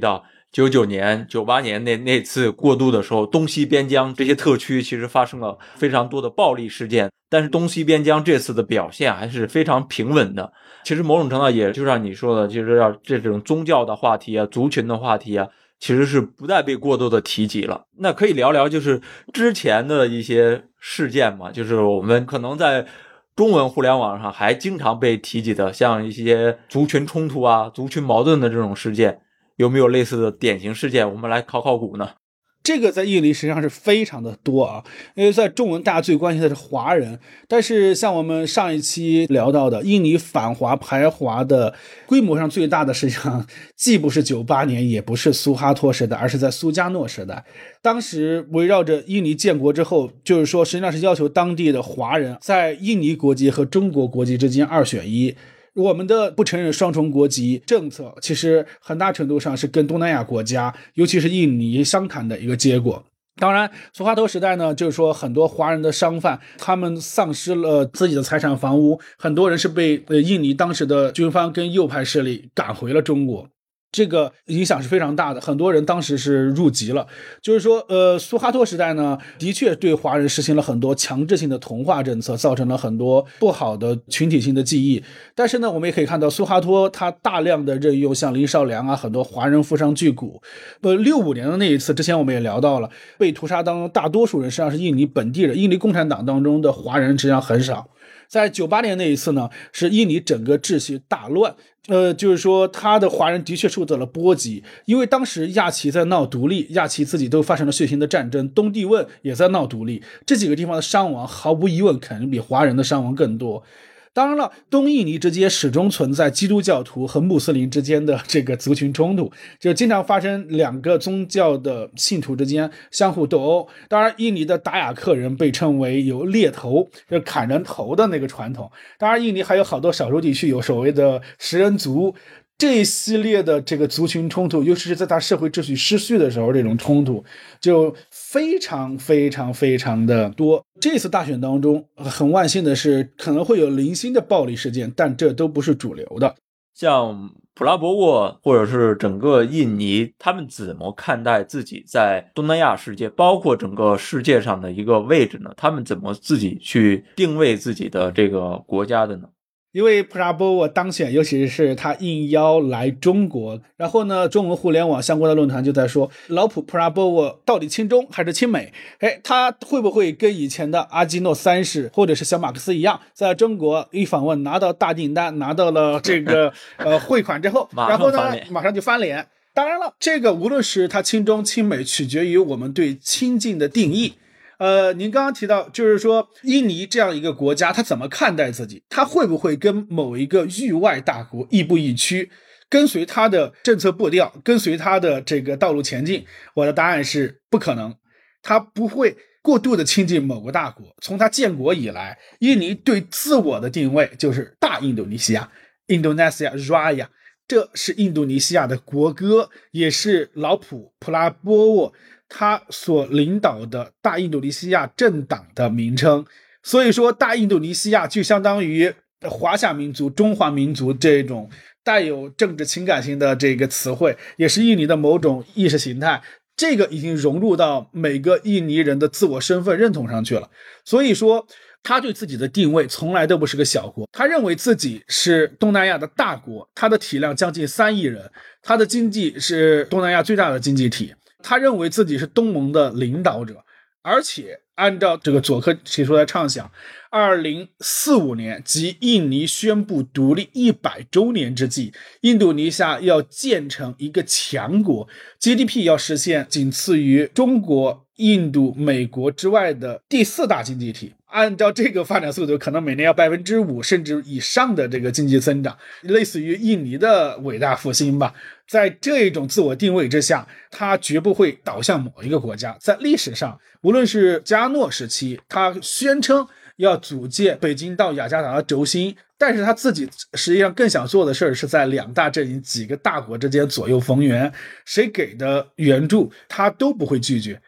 99年、98年那次过渡的时候，东西边疆这些特区其实发生了非常多的暴力事件，但是东西边疆这次的表现还是非常平稳的。其实某种程度也就像你说的，就是要这种宗教的话题啊、族群的话题啊，其实是不再被过多的提及了。那可以聊聊就是之前的一些事件嘛，就是我们可能在中文互联网上还经常被提及的，像一些族群冲突啊、族群矛盾的这种事件，有没有类似的典型事件？我们来考考古呢？
这个在印尼实际上是非常的多啊，因为在中文大家最关心的是华人，但是像我们上一期聊到的，印尼反华排华的规模上最大的实际上既不是98年，也不是苏哈托时代，而是在苏加诺时代。当时围绕着印尼建国之后，就是说实际上是要求当地的华人在印尼国籍和中国国籍之间2选1。我们的不承认双重国籍政策，其实很大程度上是跟东南亚国家，尤其是印尼相谈的一个结果。当然，苏哈托时代呢，就是说很多华人的商贩，他们丧失了自己的财产房屋，很多人是被印尼当时的军方跟右派势力赶回了中国。这个影响是非常大的，很多人当时是入籍了。就是说苏哈托时代呢，的确对华人实行了很多强制性的同化政策，造成了很多不好的群体性的记忆。但是呢，我们也可以看到苏哈托他大量的任用像林少良啊，很多华人富商巨贾。65年的那一次，之前我们也聊到了，被屠杀当中大多数人实际上是印尼本地人，印尼共产党当中的华人实际上很少。在98年那一次呢，是印尼整个秩序大乱，就是说他的华人的确受到了波及，因为当时亚齐在闹独立，亚齐自己都发生了血腥的战争，东帝汶也在闹独立，这几个地方的伤亡毫无疑问肯定比华人的伤亡更多。当然了，东印尼之间始终存在基督教徒和穆斯林之间的这个族群冲突，就经常发生两个宗教的信徒之间相互斗殴。当然，印尼的达雅克人被称为有猎头，就是砍人头的那个传统。当然，印尼还有好多少数地区有所谓的食人族。这一系列的这个族群冲突，尤其是在他社会秩序失序的时候，这种冲突就非常的多。这次大选当中，很万幸的是可能会有零星的暴力事件，但这都不是主流的。
像普拉博沃或者是整个印尼，他们怎么看待自己在东南亚世界，包括整个世界上的一个位置呢？他们怎么自己去定位自己的这个国家的呢？
因为普拉波沃当选，尤其是他应邀来中国，然后呢，中文互联网相关的论坛就在说，老普拉波沃到底亲中还是亲美？他会不会跟以前的阿基诺三世或者是小马克思一样，在中国一访问拿到大订单，拿到了这个汇款之后，然后呢马上就翻脸？当然了，这个无论是他亲中亲美，取决于我们对亲近的定义。您刚刚提到，就是说印尼这样一个国家，他怎么看待自己？他会不会跟某一个域外大国亦步亦趋，跟随他的政策步调，跟随他的这个道路前进？我的答案是不可能，他不会过度的亲近某个大国。从他建国以来，印尼对自我的定位就是大印度尼西亚 Indonesia Raya， 这是印度尼西亚的国歌，也是老普拉波沃他所领导的大印度尼西亚政党的名称。所以说大印度尼西亚就相当于华夏民族、中华民族这种带有政治情感性的这个词汇，也是印尼的某种意识形态，这个已经融入到每个印尼人的自我身份认同上去了。所以说他对自己的定位从来都不是个小国，他认为自己是东南亚的大国，他的体量将近3亿人，他的经济是东南亚最大的经济体，他认为自己是东盟的领导者。而且按照这个佐科提出来畅想，2045年即印尼宣布独立100周年之际，印度尼西亚要建成一个强国， GDP 要实现仅次于中国、印度、美国之外的第4大经济体。按照这个发展速度，可能每年要 5% 甚至以上的这个经济增长，类似于印尼的伟大复兴吧。在这种自我定位之下，他绝不会倒向某一个国家。在历史上，无论是加诺时期，他宣称要组建北京到雅加达的轴心，但是他自己实际上更想做的事是在2大阵营几个大国之间左右逢源，谁给的援助他都不会拒绝。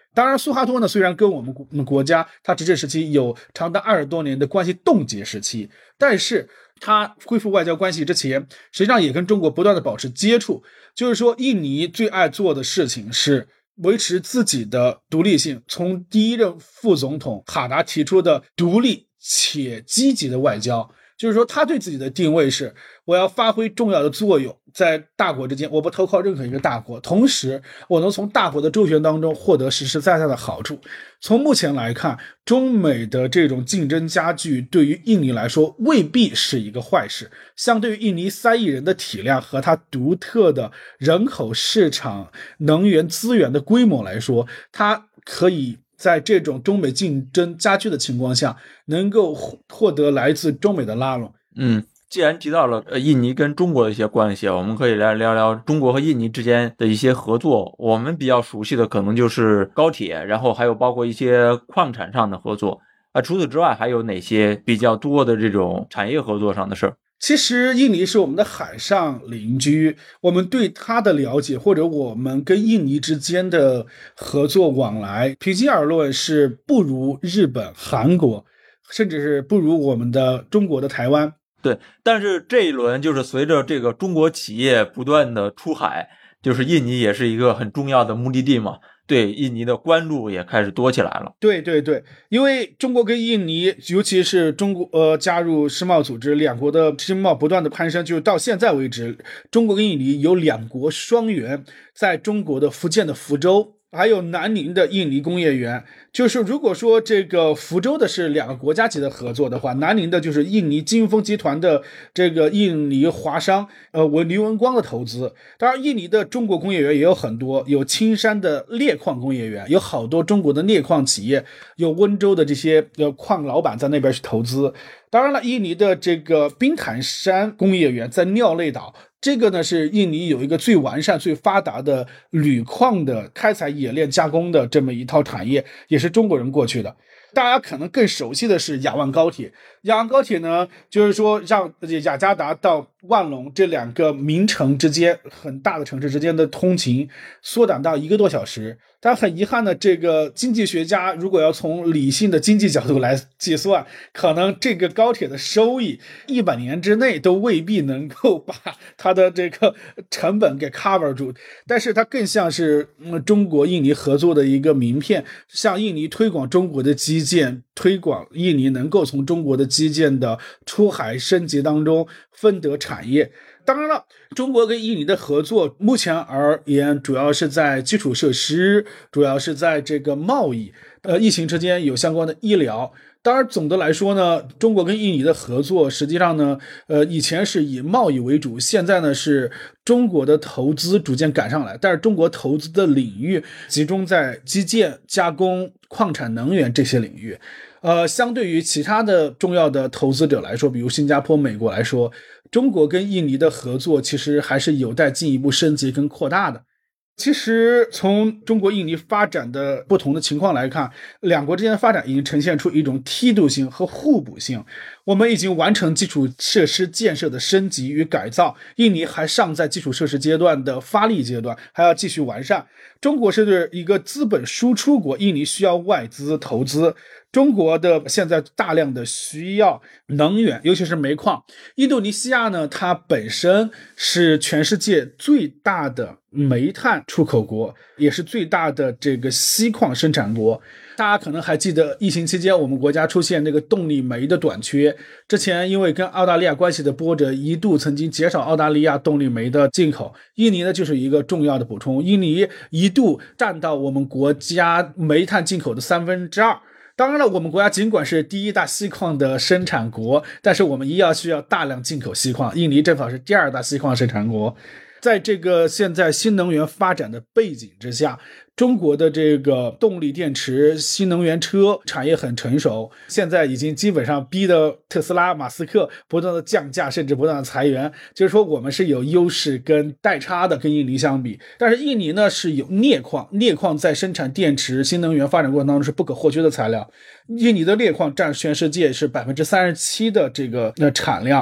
当然，苏哈托呢，虽然跟我们国家他执政时期有长达20多年的关系冻结时期，但是他恢复外交关系之前，实际上也跟中国不断的保持接触。就是说，印尼最爱做的事情是维持自己的独立性，从第一任副总统哈达提出的独立且积极的外交。就是说他对自己的定位是，我要发挥重要的作用，在大国之间我不投靠任何一个大国，同时我能从大国的周旋当中获得实实在在的好处。从目前来看，中美的这种竞争加剧对于印尼来说未必是一个坏事。相对于印尼3亿人的体量和它独特的人口、市场、能源资源的规模来说，它可以在这种中美竞争加剧的情况下，能够获得来自中美的拉拢。
既然提到了印尼跟中国的一些关系，我们可以来聊聊中国和印尼之间的一些合作。我们比较熟悉的可能就是高铁，然后还有包括一些矿产上的合作。除此之外，还有哪些比较多的这种产业合作上的事儿？
其实印尼是我们的海上邻居，我们对它的了解，或者我们跟印尼之间的合作往来，平心而论是不如日本、韩国，甚至是不如我们的中国的台湾。
对，但是这一轮就是随着这个中国企业不断的出海，就是印尼也是一个很重要的目的地嘛，对印尼的关注也开始多起来了。
对对对，因为中国跟印尼，尤其是中国加入世贸组织，两国的经贸不断的攀升，就是到现在为止，中国跟印尼有2国双园，在中国的福建的福州，还有南宁的印尼工业园。就是如果说这个福州的是2个国家级的合作的话，南宁的就是印尼金丰集团的这个印尼华商黎文光的投资。当然印尼的中国工业园也有很多，有青山的镍矿工业园，有好多中国的镍矿企业，有温州的这些矿老板在那边去投资。当然了，印尼的这个滨坦山工业园在尿类岛，这个呢是印尼有一个最完善最发达的铝矿的开采冶炼加工的这么一套产业，也是中国人过去的。大家可能更熟悉的是雅万高铁。雅万高铁呢，就是说让雅加达到万隆这2个名城之间，很大的城市之间的通勤缩短到1个多小时。但很遗憾的，这个经济学家如果要从理性的经济角度来计算，可能这个高铁的收益100年之内都未必能够把它的这个成本给 cover 住。但是它更像是中国印尼合作的一个名片，向印尼推广中国的基建，推广印尼能够从中国的基建的出海升级当中分得产业。当然了，中国跟印尼的合作目前而言主要是在基础设施，主要是在这个贸易，疫情之间有相关的医疗。当然总的来说呢，中国跟印尼的合作实际上呢以前是以贸易为主，现在呢是中国的投资逐渐赶上来，但是中国投资的领域集中在基建、加工、矿产、能源这些领域。相对于其他的重要的投资者来说，比如新加坡、美国来说，中国跟印尼的合作其实还是有待进一步升级跟扩大的。其实从中国印尼发展的不同的情况来看，2国之间的发展已经呈现出一种梯度性和互补性。我们已经完成基础设施建设的升级与改造，印尼还尚在基础设施阶段的发力阶段，还要继续完善。中国是一个资本输出国，印尼需要外资投资。中国的现在大量的需要能源，尤其是煤矿。印度尼西亚呢，它本身是全世界最大的煤炭出口国，也是最大的这个锡矿生产国。大家可能还记得疫情期间我们国家出现那个动力煤的短缺，之前因为跟澳大利亚关系的波折，一度曾经减少澳大利亚动力煤的进口。印尼呢就是一个重要的补充，印尼一度占到我们国家煤炭进口的2/3。当然了，我们国家尽管是第1大锡矿的生产国，但是我们依然需要大量进口锡矿。印尼正好是第2大锡矿生产国。在这个现在新能源发展的背景之下，中国的这个动力电池、新能源车产业很成熟，现在已经基本上逼得特斯拉、马斯克不断的降价，甚至不断的裁员。就是说我们是有优势跟代差的，跟印尼相比。但是印尼呢是有镍矿，镍矿在生产电池、新能源发展过程当中是不可或缺的材料。印尼的镍矿占全世界是37%的这个产量。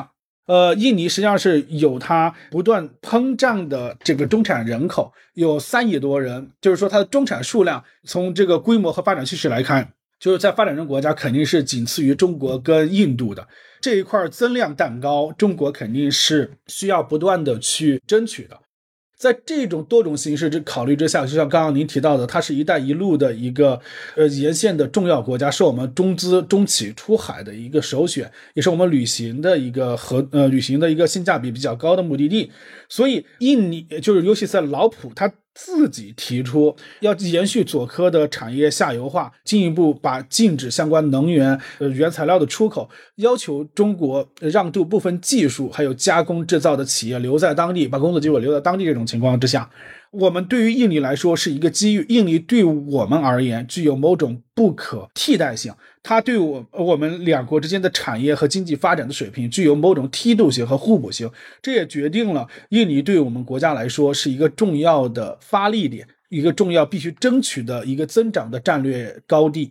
印尼实际上是有它不断膨胀的这个中产人口，有3亿多人，就是说它的中产数量从这个规模和发展趋势来看，就是在发展中国家肯定是仅次于中国跟印度的。这一块增量蛋糕，中国肯定是需要不断的去争取的。在这种多种形式之考虑之下，就像刚刚您提到的，它是一带一路的一个沿线的重要国家，是我们中资中企出海的一个首选，也是我们旅行的一个性价比比较高的目的地。所以印尼就是尤其在老普他自己提出要延续佐科的产业下游化，进一步把禁止相关能源原材料的出口，要求中国让渡部分技术还有加工制造的企业留在当地，把工作机会留在当地。这种情况之下，我们对于印尼来说是一个机遇，印尼对我们而言具有某种不可替代性，它对我们两国之间的产业和经济发展的水平具有某种梯度性和互补性，这也决定了印尼对我们国家来说是一个重要的发力点，一个重要必须争取的一个增长的战略高地。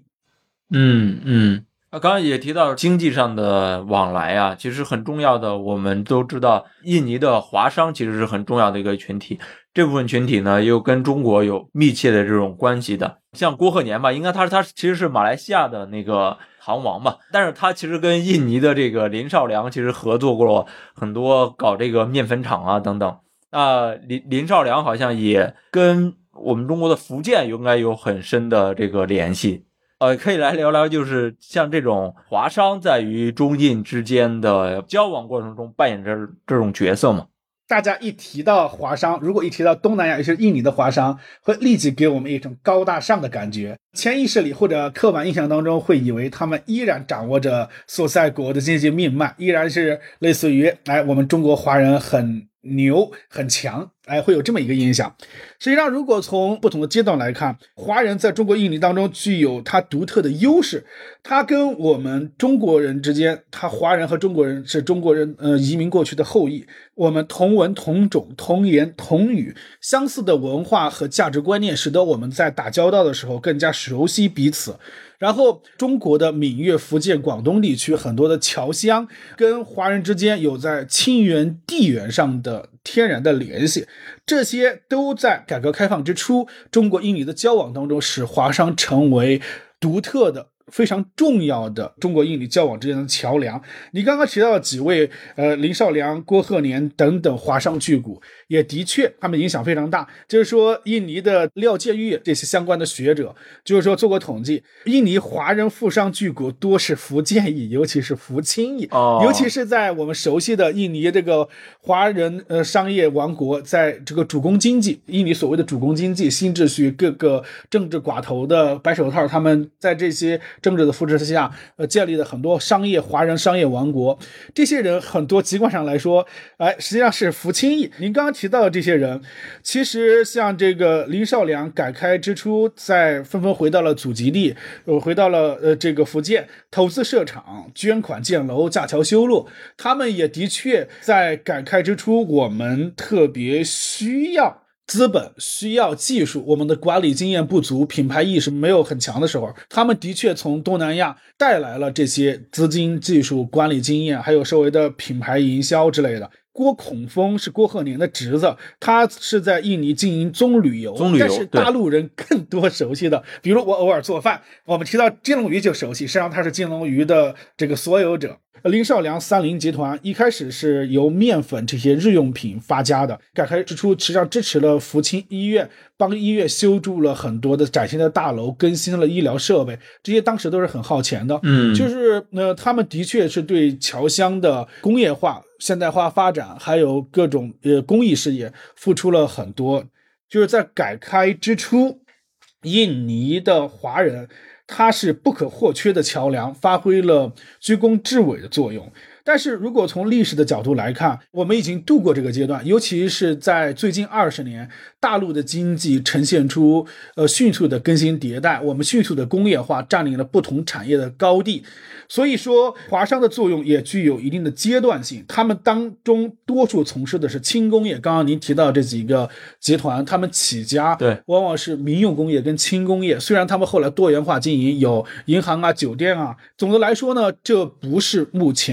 刚刚也提到经济上的往来啊，其实很重要的，我们都知道印尼的华商其实是很重要的一个群体，这部分群体呢又跟中国有密切的这种关系的。像郭鹤年吧，应该他其实是马来西亚的那个航王吧，但是他其实跟印尼的这个林少良其实合作过很多搞这个面粉厂啊等等。林少良好像也跟我们中国的福建应该有很深的这个联系。可以来聊聊，就是像这种华商在于中印之间的交往过程中扮演着这种角色吗？
大家一提到华商，如果一提到东南亚，也是印尼的华商，会立即给我们一种高大上的感觉。潜意识里或者刻板印象当中会以为他们依然掌握着所在国的经济命脉，依然是类似于我们中国华人很牛很强，会有这么一个印象。实际上如果从不同的阶段来看，华人在中国印尼当中具有它独特的优势，它跟我们中国人之间，它华人和中国人是中国人移民过去的后裔，我们同文同种同言同语，相似的文化和价值观念使得我们在打交道的时候更加熟悉彼此。然后中国的闽粤福建广东地区很多的侨乡跟华人之间有在亲缘地缘上的天然的联系，这些都在改革开放之初中国印尼的交往当中使华商成为独特的非常重要的中国印尼交往之间的桥梁。你刚刚提到的几位林少良、郭鹤年等等华商巨贾，也的确他们影响非常大。就是说印尼的廖建玉这些相关的学者就是说做过统计，印尼华人富商巨贾多是福建裔，尤其是福清裔，尤其是在我们熟悉的印尼这个华人商业王国，在这个主攻经济，印尼所谓的主攻经济新秩序，各个政治寡头的白手套，他们在这些政治的扶持之下建立了很多华人商业王国。这些人很多籍贯上来说实际上是福清裔。您刚刚提到的这些人，其实像这个林少良改开之初在纷纷回到了祖籍地，回到了这个福建，投资设厂捐款建楼架桥修路，他们也的确在改开之初我们特别需要资本需要技术，我们的管理经验不足，品牌意识没有很强的时候，他们的确从东南亚带来了这些资金、技术、管理经验，还有所谓的品牌营销之类的。郭孔峰是郭鹤年的侄子，他是在印尼经营棕榈油，但是大陆人更多熟悉的，比如我偶尔做饭，我们提到金龙鱼就熟悉，实际上他是金龙鱼的这个所有者。林少良30集团一开始是由面粉这些日用品发家的，改开之初实际上支持了福清医院，帮医院修筑了很多的崭新的大楼，更新了医疗设备，这些当时都是很耗钱的。就是他们的确是对侨乡的工业化现代化发展还有各种公益事业付出了很多。就是在改开之初，印尼的华人它是不可或缺的桥梁，发挥了居功至伟的作用。但是如果从历史的角度来看，我们已经度过这个阶段，尤其是在最近20年，大陆的经济呈现出迅速的更新迭代，我们迅速的工业化占领了不同产业的高地。所以说华商的作用也具有一定的阶段性，他们当中多数从事的是轻工业，刚刚您提到这几个集团，他们起家往往是民用工业跟轻工业，虽然他们后来多元化经营，有银行啊酒店啊，总的来说呢，这不是目前中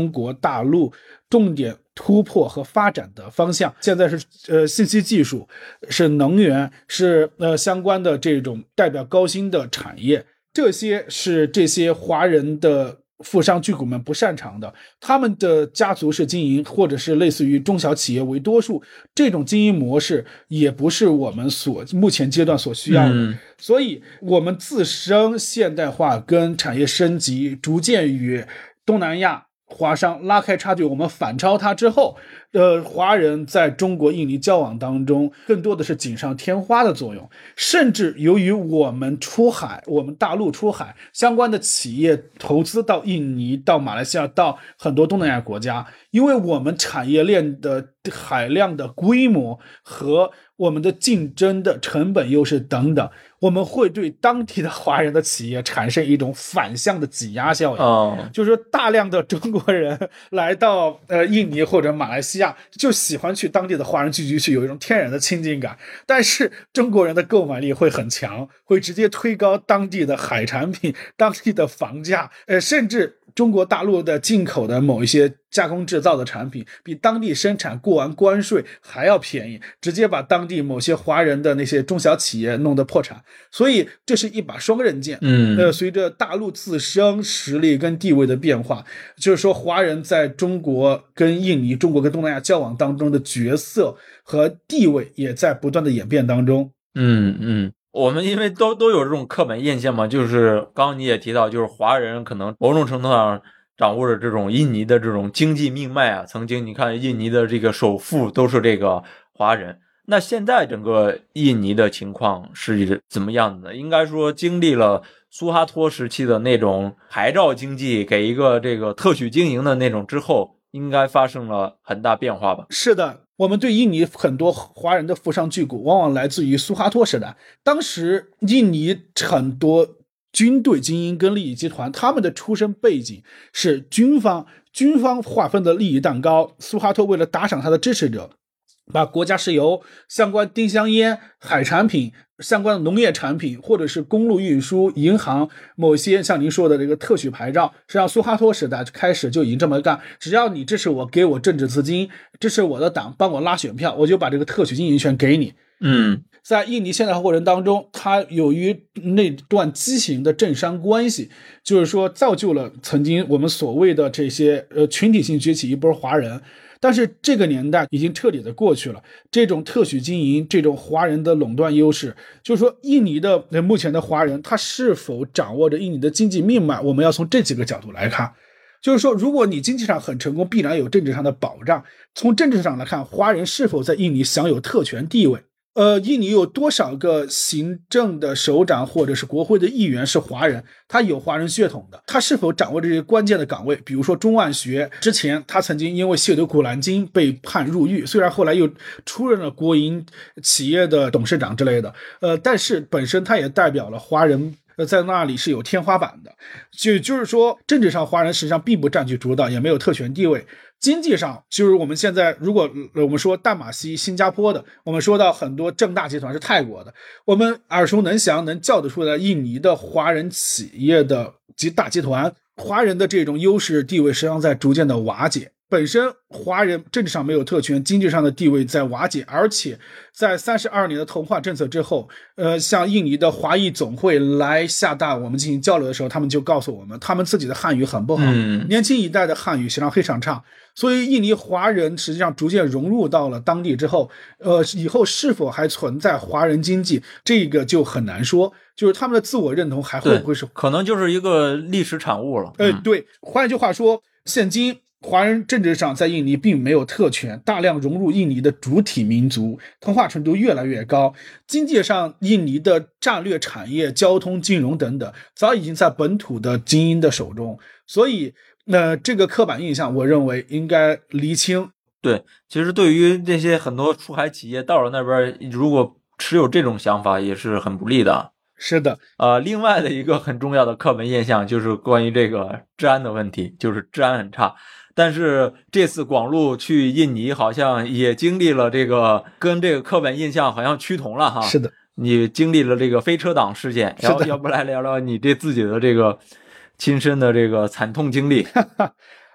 中国大陆重点突破和发展的方向。现在是信息技术，是能源，是相关的这种代表高新的产业，这些是这些华人的富商巨贾们不擅长的，他们的家族式经营或者是类似于中小企业为多数，这种经营模式也不是我们目前阶段所需要的。所以我们自身现代化跟产业升级逐渐与东南亚华商拉开差距，我们反超它之后，华人在中国印尼交往当中更多的是锦上添花的作用，甚至由于我们大陆出海相关的企业投资到印尼、到马来西亚、到很多东南亚国家，因为我们产业链的海量的规模和我们的竞争的成本优势等等，我们会对当地的华人的企业产生一种反向的挤压效应。就是说大量的中国人来到印尼或者马来西亚，就喜欢去当地的华人聚居区，有一种天然的亲近感，但是中国人的购买力会很强，会直接推高当地的海产品、当地的房价，甚至中国大陆的进口的某一些加工制造的产品比当地生产过完关税还要便宜，直接把当地某些华人的那些中小企业弄得破产。所以这是一把双刃剑。随着大陆自身实力跟地位的变化，就是说华人在中国跟印尼、中国跟东南亚交往当中的角色和地位也在不断的演变当中。
我们因为都有这种刻板印象嘛，就是刚刚你也提到，就是华人可能某种程度上掌握着这种印尼的这种经济命脉啊。曾经你看印尼的这个首富都是这个华人，那现在整个印尼的情况是怎么样的呢？应该说经历了苏哈托时期的那种牌照经济，给一个这个特许经营的那种之后，应该发生了很大变化吧？
是的，我们对印尼很多华人的富商巨贾往往来自于苏哈托时代。当时印尼很多军队精英跟利益集团，他们的出身背景是军方划分的利益蛋糕。苏哈托为了打赏他的支持者，把国家石油、相关丁香烟、海产品、相关的农业产品，或者是公路运输、银行某些像您说的这个特许牌照，实际上苏哈托时代开始就已经这么干。只要你支持我，给我政治资金，支持我的党，帮我拉选票，我就把这个特许经营权给你。在印尼现代化过程当中，它由于那段畸形的政商关系，就是说造就了曾经我们所谓的这些群体性崛起一波华人。但是这个年代已经彻底的过去了，这种特许经营，这种华人的垄断优势，就是说印尼的目前的华人他是否掌握着印尼的经济命脉，我们要从这几个角度来看。就是说如果你经济上很成功，必然有政治上的保障。从政治上来看，华人是否在印尼享有特权地位，印尼有多少个行政的首长或者是国会的议员是华人，他有华人血统的，他是否掌握这些关键的岗位。比如说中万学之前他曾经因为亵渎古兰经被判入狱，虽然后来又出任了国营企业的董事长之类的，但是本身他也代表了华人在那里是有天花板的。就是说政治上华人实际上并不占据主导，也没有特权地位。经济上就是我们现在如果我们说淡马锡新加坡的，我们说到很多正大集团是泰国的，我们耳熟能详能叫得出来印尼的华人企业的大集团，华人的这种优势地位实际上在逐渐的瓦解。本身华人政治上没有特权，经济上的地位在瓦解，而且在32年的同化政策之后，像印尼的华裔总会来厦大我们进行交流的时候，他们就告诉我们，他们自己的汉语很不好，年轻一代的汉语实际上非常差。所以印尼华人实际上逐渐融入到了当地之后，以后是否还存在华人经济，这个就很难说。就是他们的自我认同还会不会是，
可能就是一个历史产物了。
对，换一句话说，现今华人政治上在印尼并没有特权，大量融入印尼的主体民族，同化程度越来越高。经济上印尼的战略产业、交通、金融等等早已经在本土的精英的手中，所以这个刻板印象我认为应该厘清。
对，其实对于这些很多出海企业到了那边，如果持有这种想法也是很不利的。
是的，
另外的一个很重要的刻板印象就是关于这个治安的问题，就是治安很差。但是这次广路去印尼好像也经历了这个跟这个刻板印象好像趋同了哈。
是的，
你经历了这个飞车党事件，然后要不来聊聊你这自己的这个亲身的这个惨痛经历。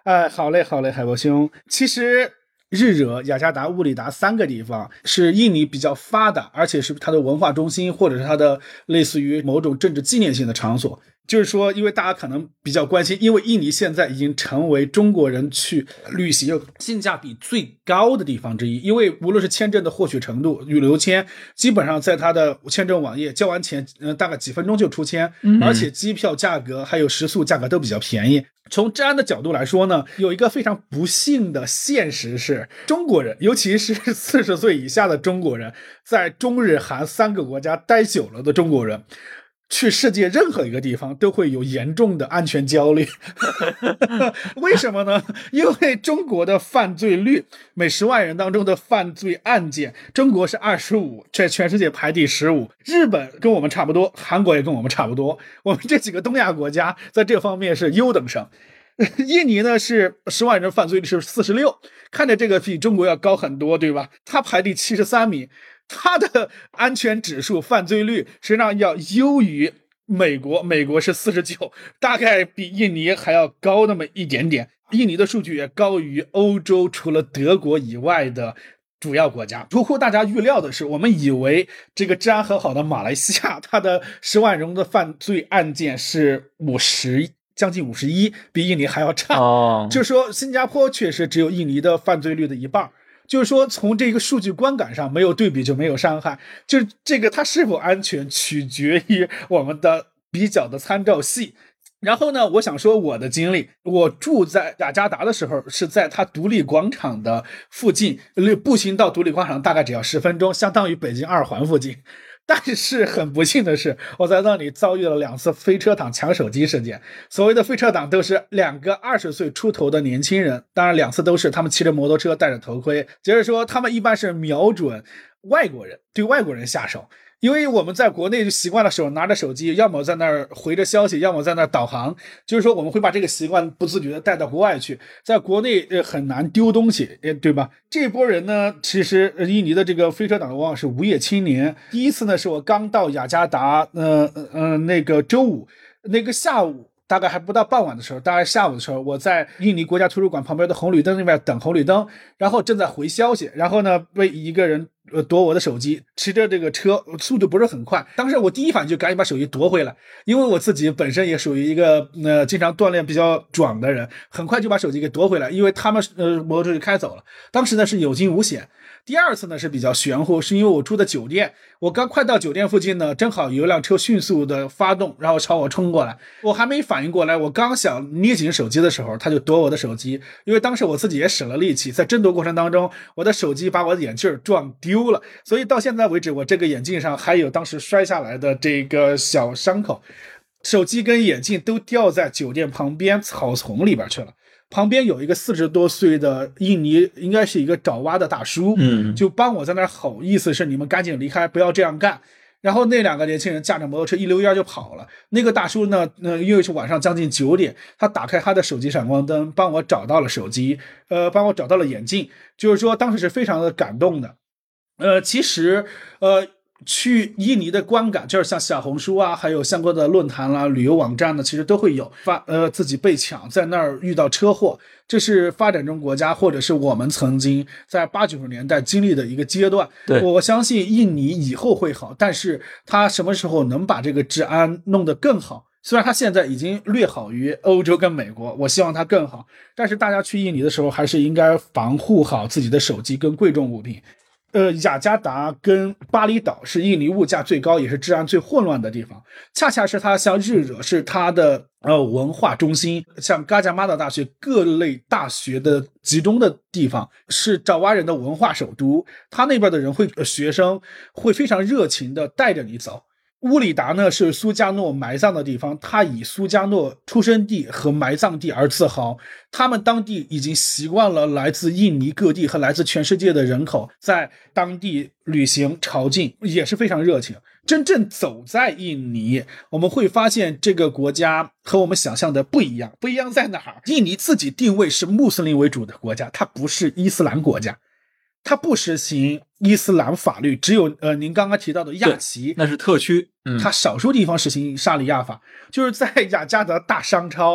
好嘞，好嘞，海波兄。其实日惹、雅加达、乌里达3个地方是印尼比较发达，而且是它的文化中心，或者是它的类似于某种政治纪念性的场所。就是说，因为大家可能比较关心，因为印尼现在已经成为中国人去旅行性价比最高的地方之一。因为无论是签证的获取程度，旅游签基本上在它的签证网页交完钱，大概几分钟就出签，而且机票价格还有食宿价格都比较便宜。从治安的角度来说呢，有一个非常不幸的现实是，中国人，尤其是40岁以下的中国人，在中日韩3个国家待久了的中国人，去世界任何一个地方都会有严重的安全焦虑。为什么呢？因为中国的犯罪率，每10万人当中的犯罪案件，中国是25，在全世界排第15。日本跟我们差不多，韩国也跟我们差不多，我们这几个东亚国家在这方面是优等生。印尼呢是10万人犯罪率是46，看着这个比中国要高很多，对吧？它排第73名。它的安全指数犯罪率实际上要优于美国，美国是49，大概比印尼还要高那么一点点。印尼的数据也高于欧洲除了德国以外的主要国家。出乎大家预料的是，我们以为这个治安很好的马来西亚，它的10万人的犯罪案件是50，将近51，比印尼还要差。就是说新加坡确实只有印尼的犯罪率的一半。就是说从这个数据观感上，没有对比就没有伤害，就是这个它是否安全取决于我们的比较的参照系。然后呢，我想说我的经历，我住在雅加达的时候是在它独立广场的附近，步行到独立广场大概只要10分钟，相当于北京2环附近。但是很不幸的是，我在那里遭遇了2次飞车党抢手机事件。所谓的飞车党都是2个20岁出头的年轻人，当然2次都是他们骑着摩托车戴着头盔，就是说他们一般是瞄准外国人，对外国人下手。因为我们在国内就习惯了手拿着手机，要么在那儿回着消息，要么在那儿导航，就是说我们会把这个习惯不自觉的带到国外去，在国内很难丢东西，对吧？这波人呢，其实印尼的这个飞车党往往是无业青年。第一次呢，是我刚到雅加达，那个周五那个下午。大概还不到傍晚的时候，大概下午的时候，我在印尼国家图书馆旁边的红绿灯那边等红绿灯，然后正在回消息，然后呢被一个人夺我的手机，骑着这个车速度不是很快，当时我第一反应就赶紧把手机夺回来，因为我自己本身也属于一个经常锻炼比较壮的人，很快就把手机给夺回来，因为他们摩托车就开走了，当时呢是有惊无险。第二次呢是比较玄乎，是因为我住的酒店，我刚快到酒店附近呢，正好有一辆车迅速的发动，然后朝我冲过来，我还没反应过来，我刚想捏紧手机的时候，他就夺我的手机，因为当时我自己也使了力气，在争夺过程当中，我的手机把我的眼镜撞丢了，所以到现在为止，我这个眼镜上还有当时摔下来的这个小伤口，手机跟眼镜都掉在酒店旁边草丛里边去了。旁边有一个40多岁的印尼，应该是一个爪哇的大叔，就帮我在那儿吼，意思是你们赶紧离开，不要这样干。然后那2个年轻人驾着摩托车一溜烟就跑了。那个大叔呢，因为是晚上将近9点，他打开他的手机闪光灯，帮我找到了手机，帮我找到了眼镜，就是说当时是非常的感动的。其实去印尼的观感，就是像小红书啊，还有相关的论坛啦、旅游网站呢，其实都会有自己被抢，在那儿遇到车祸，这是发展中国家或者是我们曾经在80、90年代经历的一个阶段。
对，
我相信印尼以后会好，但是它什么时候能把这个治安弄得更好？虽然它现在已经略好于欧洲跟美国，我希望它更好，但是大家去印尼的时候还是应该防护好自己的手机跟贵重物品。雅加达跟巴厘岛是印尼物价最高也是治安最混乱的地方，恰恰是它像日惹是它的文化中心，像嘎加马达大学各类大学的集中的地方，是爪哇人的文化首都，他那边的人学生会非常热情的带着你走。乌里达呢是苏加诺埋葬的地方，他以苏加诺出生地和埋葬地而自豪。他们当地已经习惯了来自印尼各地和来自全世界的人口在当地旅行朝觐，也是非常热情。真正走在印尼，我们会发现这个国家和我们想象的不一样。不一样在哪儿？印尼自己定位是穆斯林为主的国家，它不是伊斯兰国家。它不实行伊斯兰法律，只有您刚刚提到的亚齐，
那是特区，
它少数地方实行沙里亚法，就是在雅加达大商超，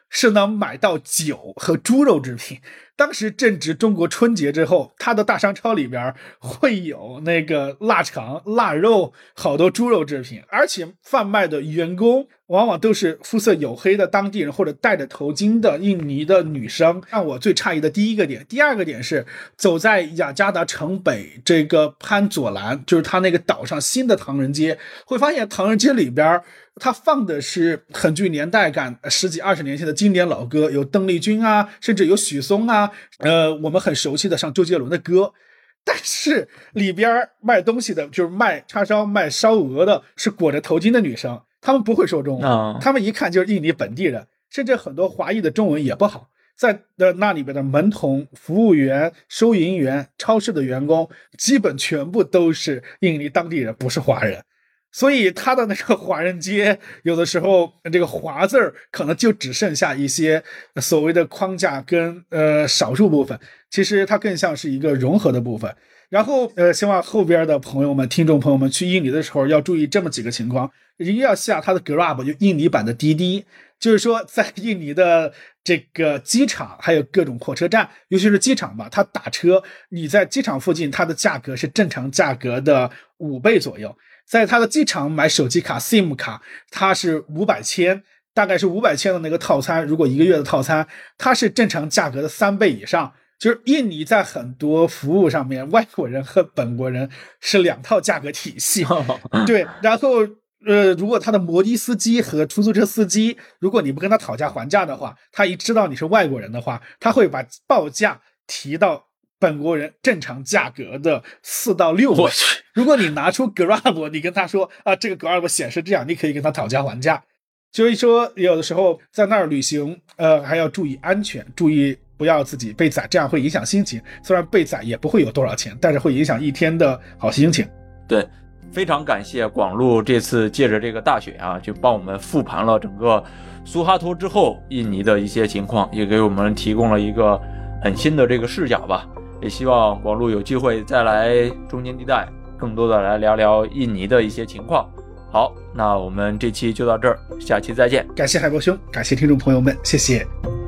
是能买到酒和猪肉制品。当时正值中国春节之后，他的大商超里边会有那个腊肠、腊肉，好多猪肉制品，而且贩卖的员工往往都是肤色黝黑的当地人或者戴着头巾的印尼的女生。让我最诧异的第一个点。第二个点是走在雅加达城北这个潘佐兰，就是他那个岛上新的唐人街，会发现唐人街里边它放的是很具年代感10几20年前的经典老歌，有邓丽君啊，甚至有许嵩啊，我们很熟悉的像周杰伦的歌。但是里边卖东西的，就是卖叉烧卖烧鹅的，是裹着头巾的女生，她们不会说中文，她们一看就是印尼本地人，甚至很多华裔的中文也不好。在那里边的门童、服务员、收银员、超市的员工基本全部都是印尼当地人，不是华人。所以他的那个华人街有的时候这个华字可能就只剩下一些所谓的框架跟少数部分，其实它更像是一个融合的部分。然后希望后边的朋友们听众朋友们去印尼的时候要注意这么几个情况。一定要下它的 Grab， 就印尼版的滴滴，就是说在印尼的这个机场还有各种火车站，尤其是机场吧，它打车你在机场附近它的价格是正常价格的5倍左右。在它的机场买手机卡 SIM 卡，它是500千，大概是500千的那个套餐，如果1个月的套餐，它是正常价格的3倍以上。就是印尼在很多服务上面，外国人和本国人是2套价格体系。对，然后如果他的摩的司机和出租车司机，如果你不跟他讨价还价的话，他一知道你是外国人的话，他会把报价提到本国人正常价格的4到6倍。如果你拿出 Grab， 你跟他说啊，这个 Grab 显示这样，你可以跟他讨价还价。所以说有的时候在那儿旅行还要注意安全，注意不要自己被宰，这样会影响心情。虽然被宰也不会有多少钱，但是会影响一天的好心情。
对，非常感谢广路这次借着这个大选啊，就帮我们复盘了整个苏哈托之后印尼的一些情况，也给我们提供了一个很新的这个视角吧。也希望广路有机会再来中间地带，更多的来聊聊印尼的一些情况。好，那我们这期就到这儿，下期再见。
感谢海波兄，感谢听众朋友们，谢谢。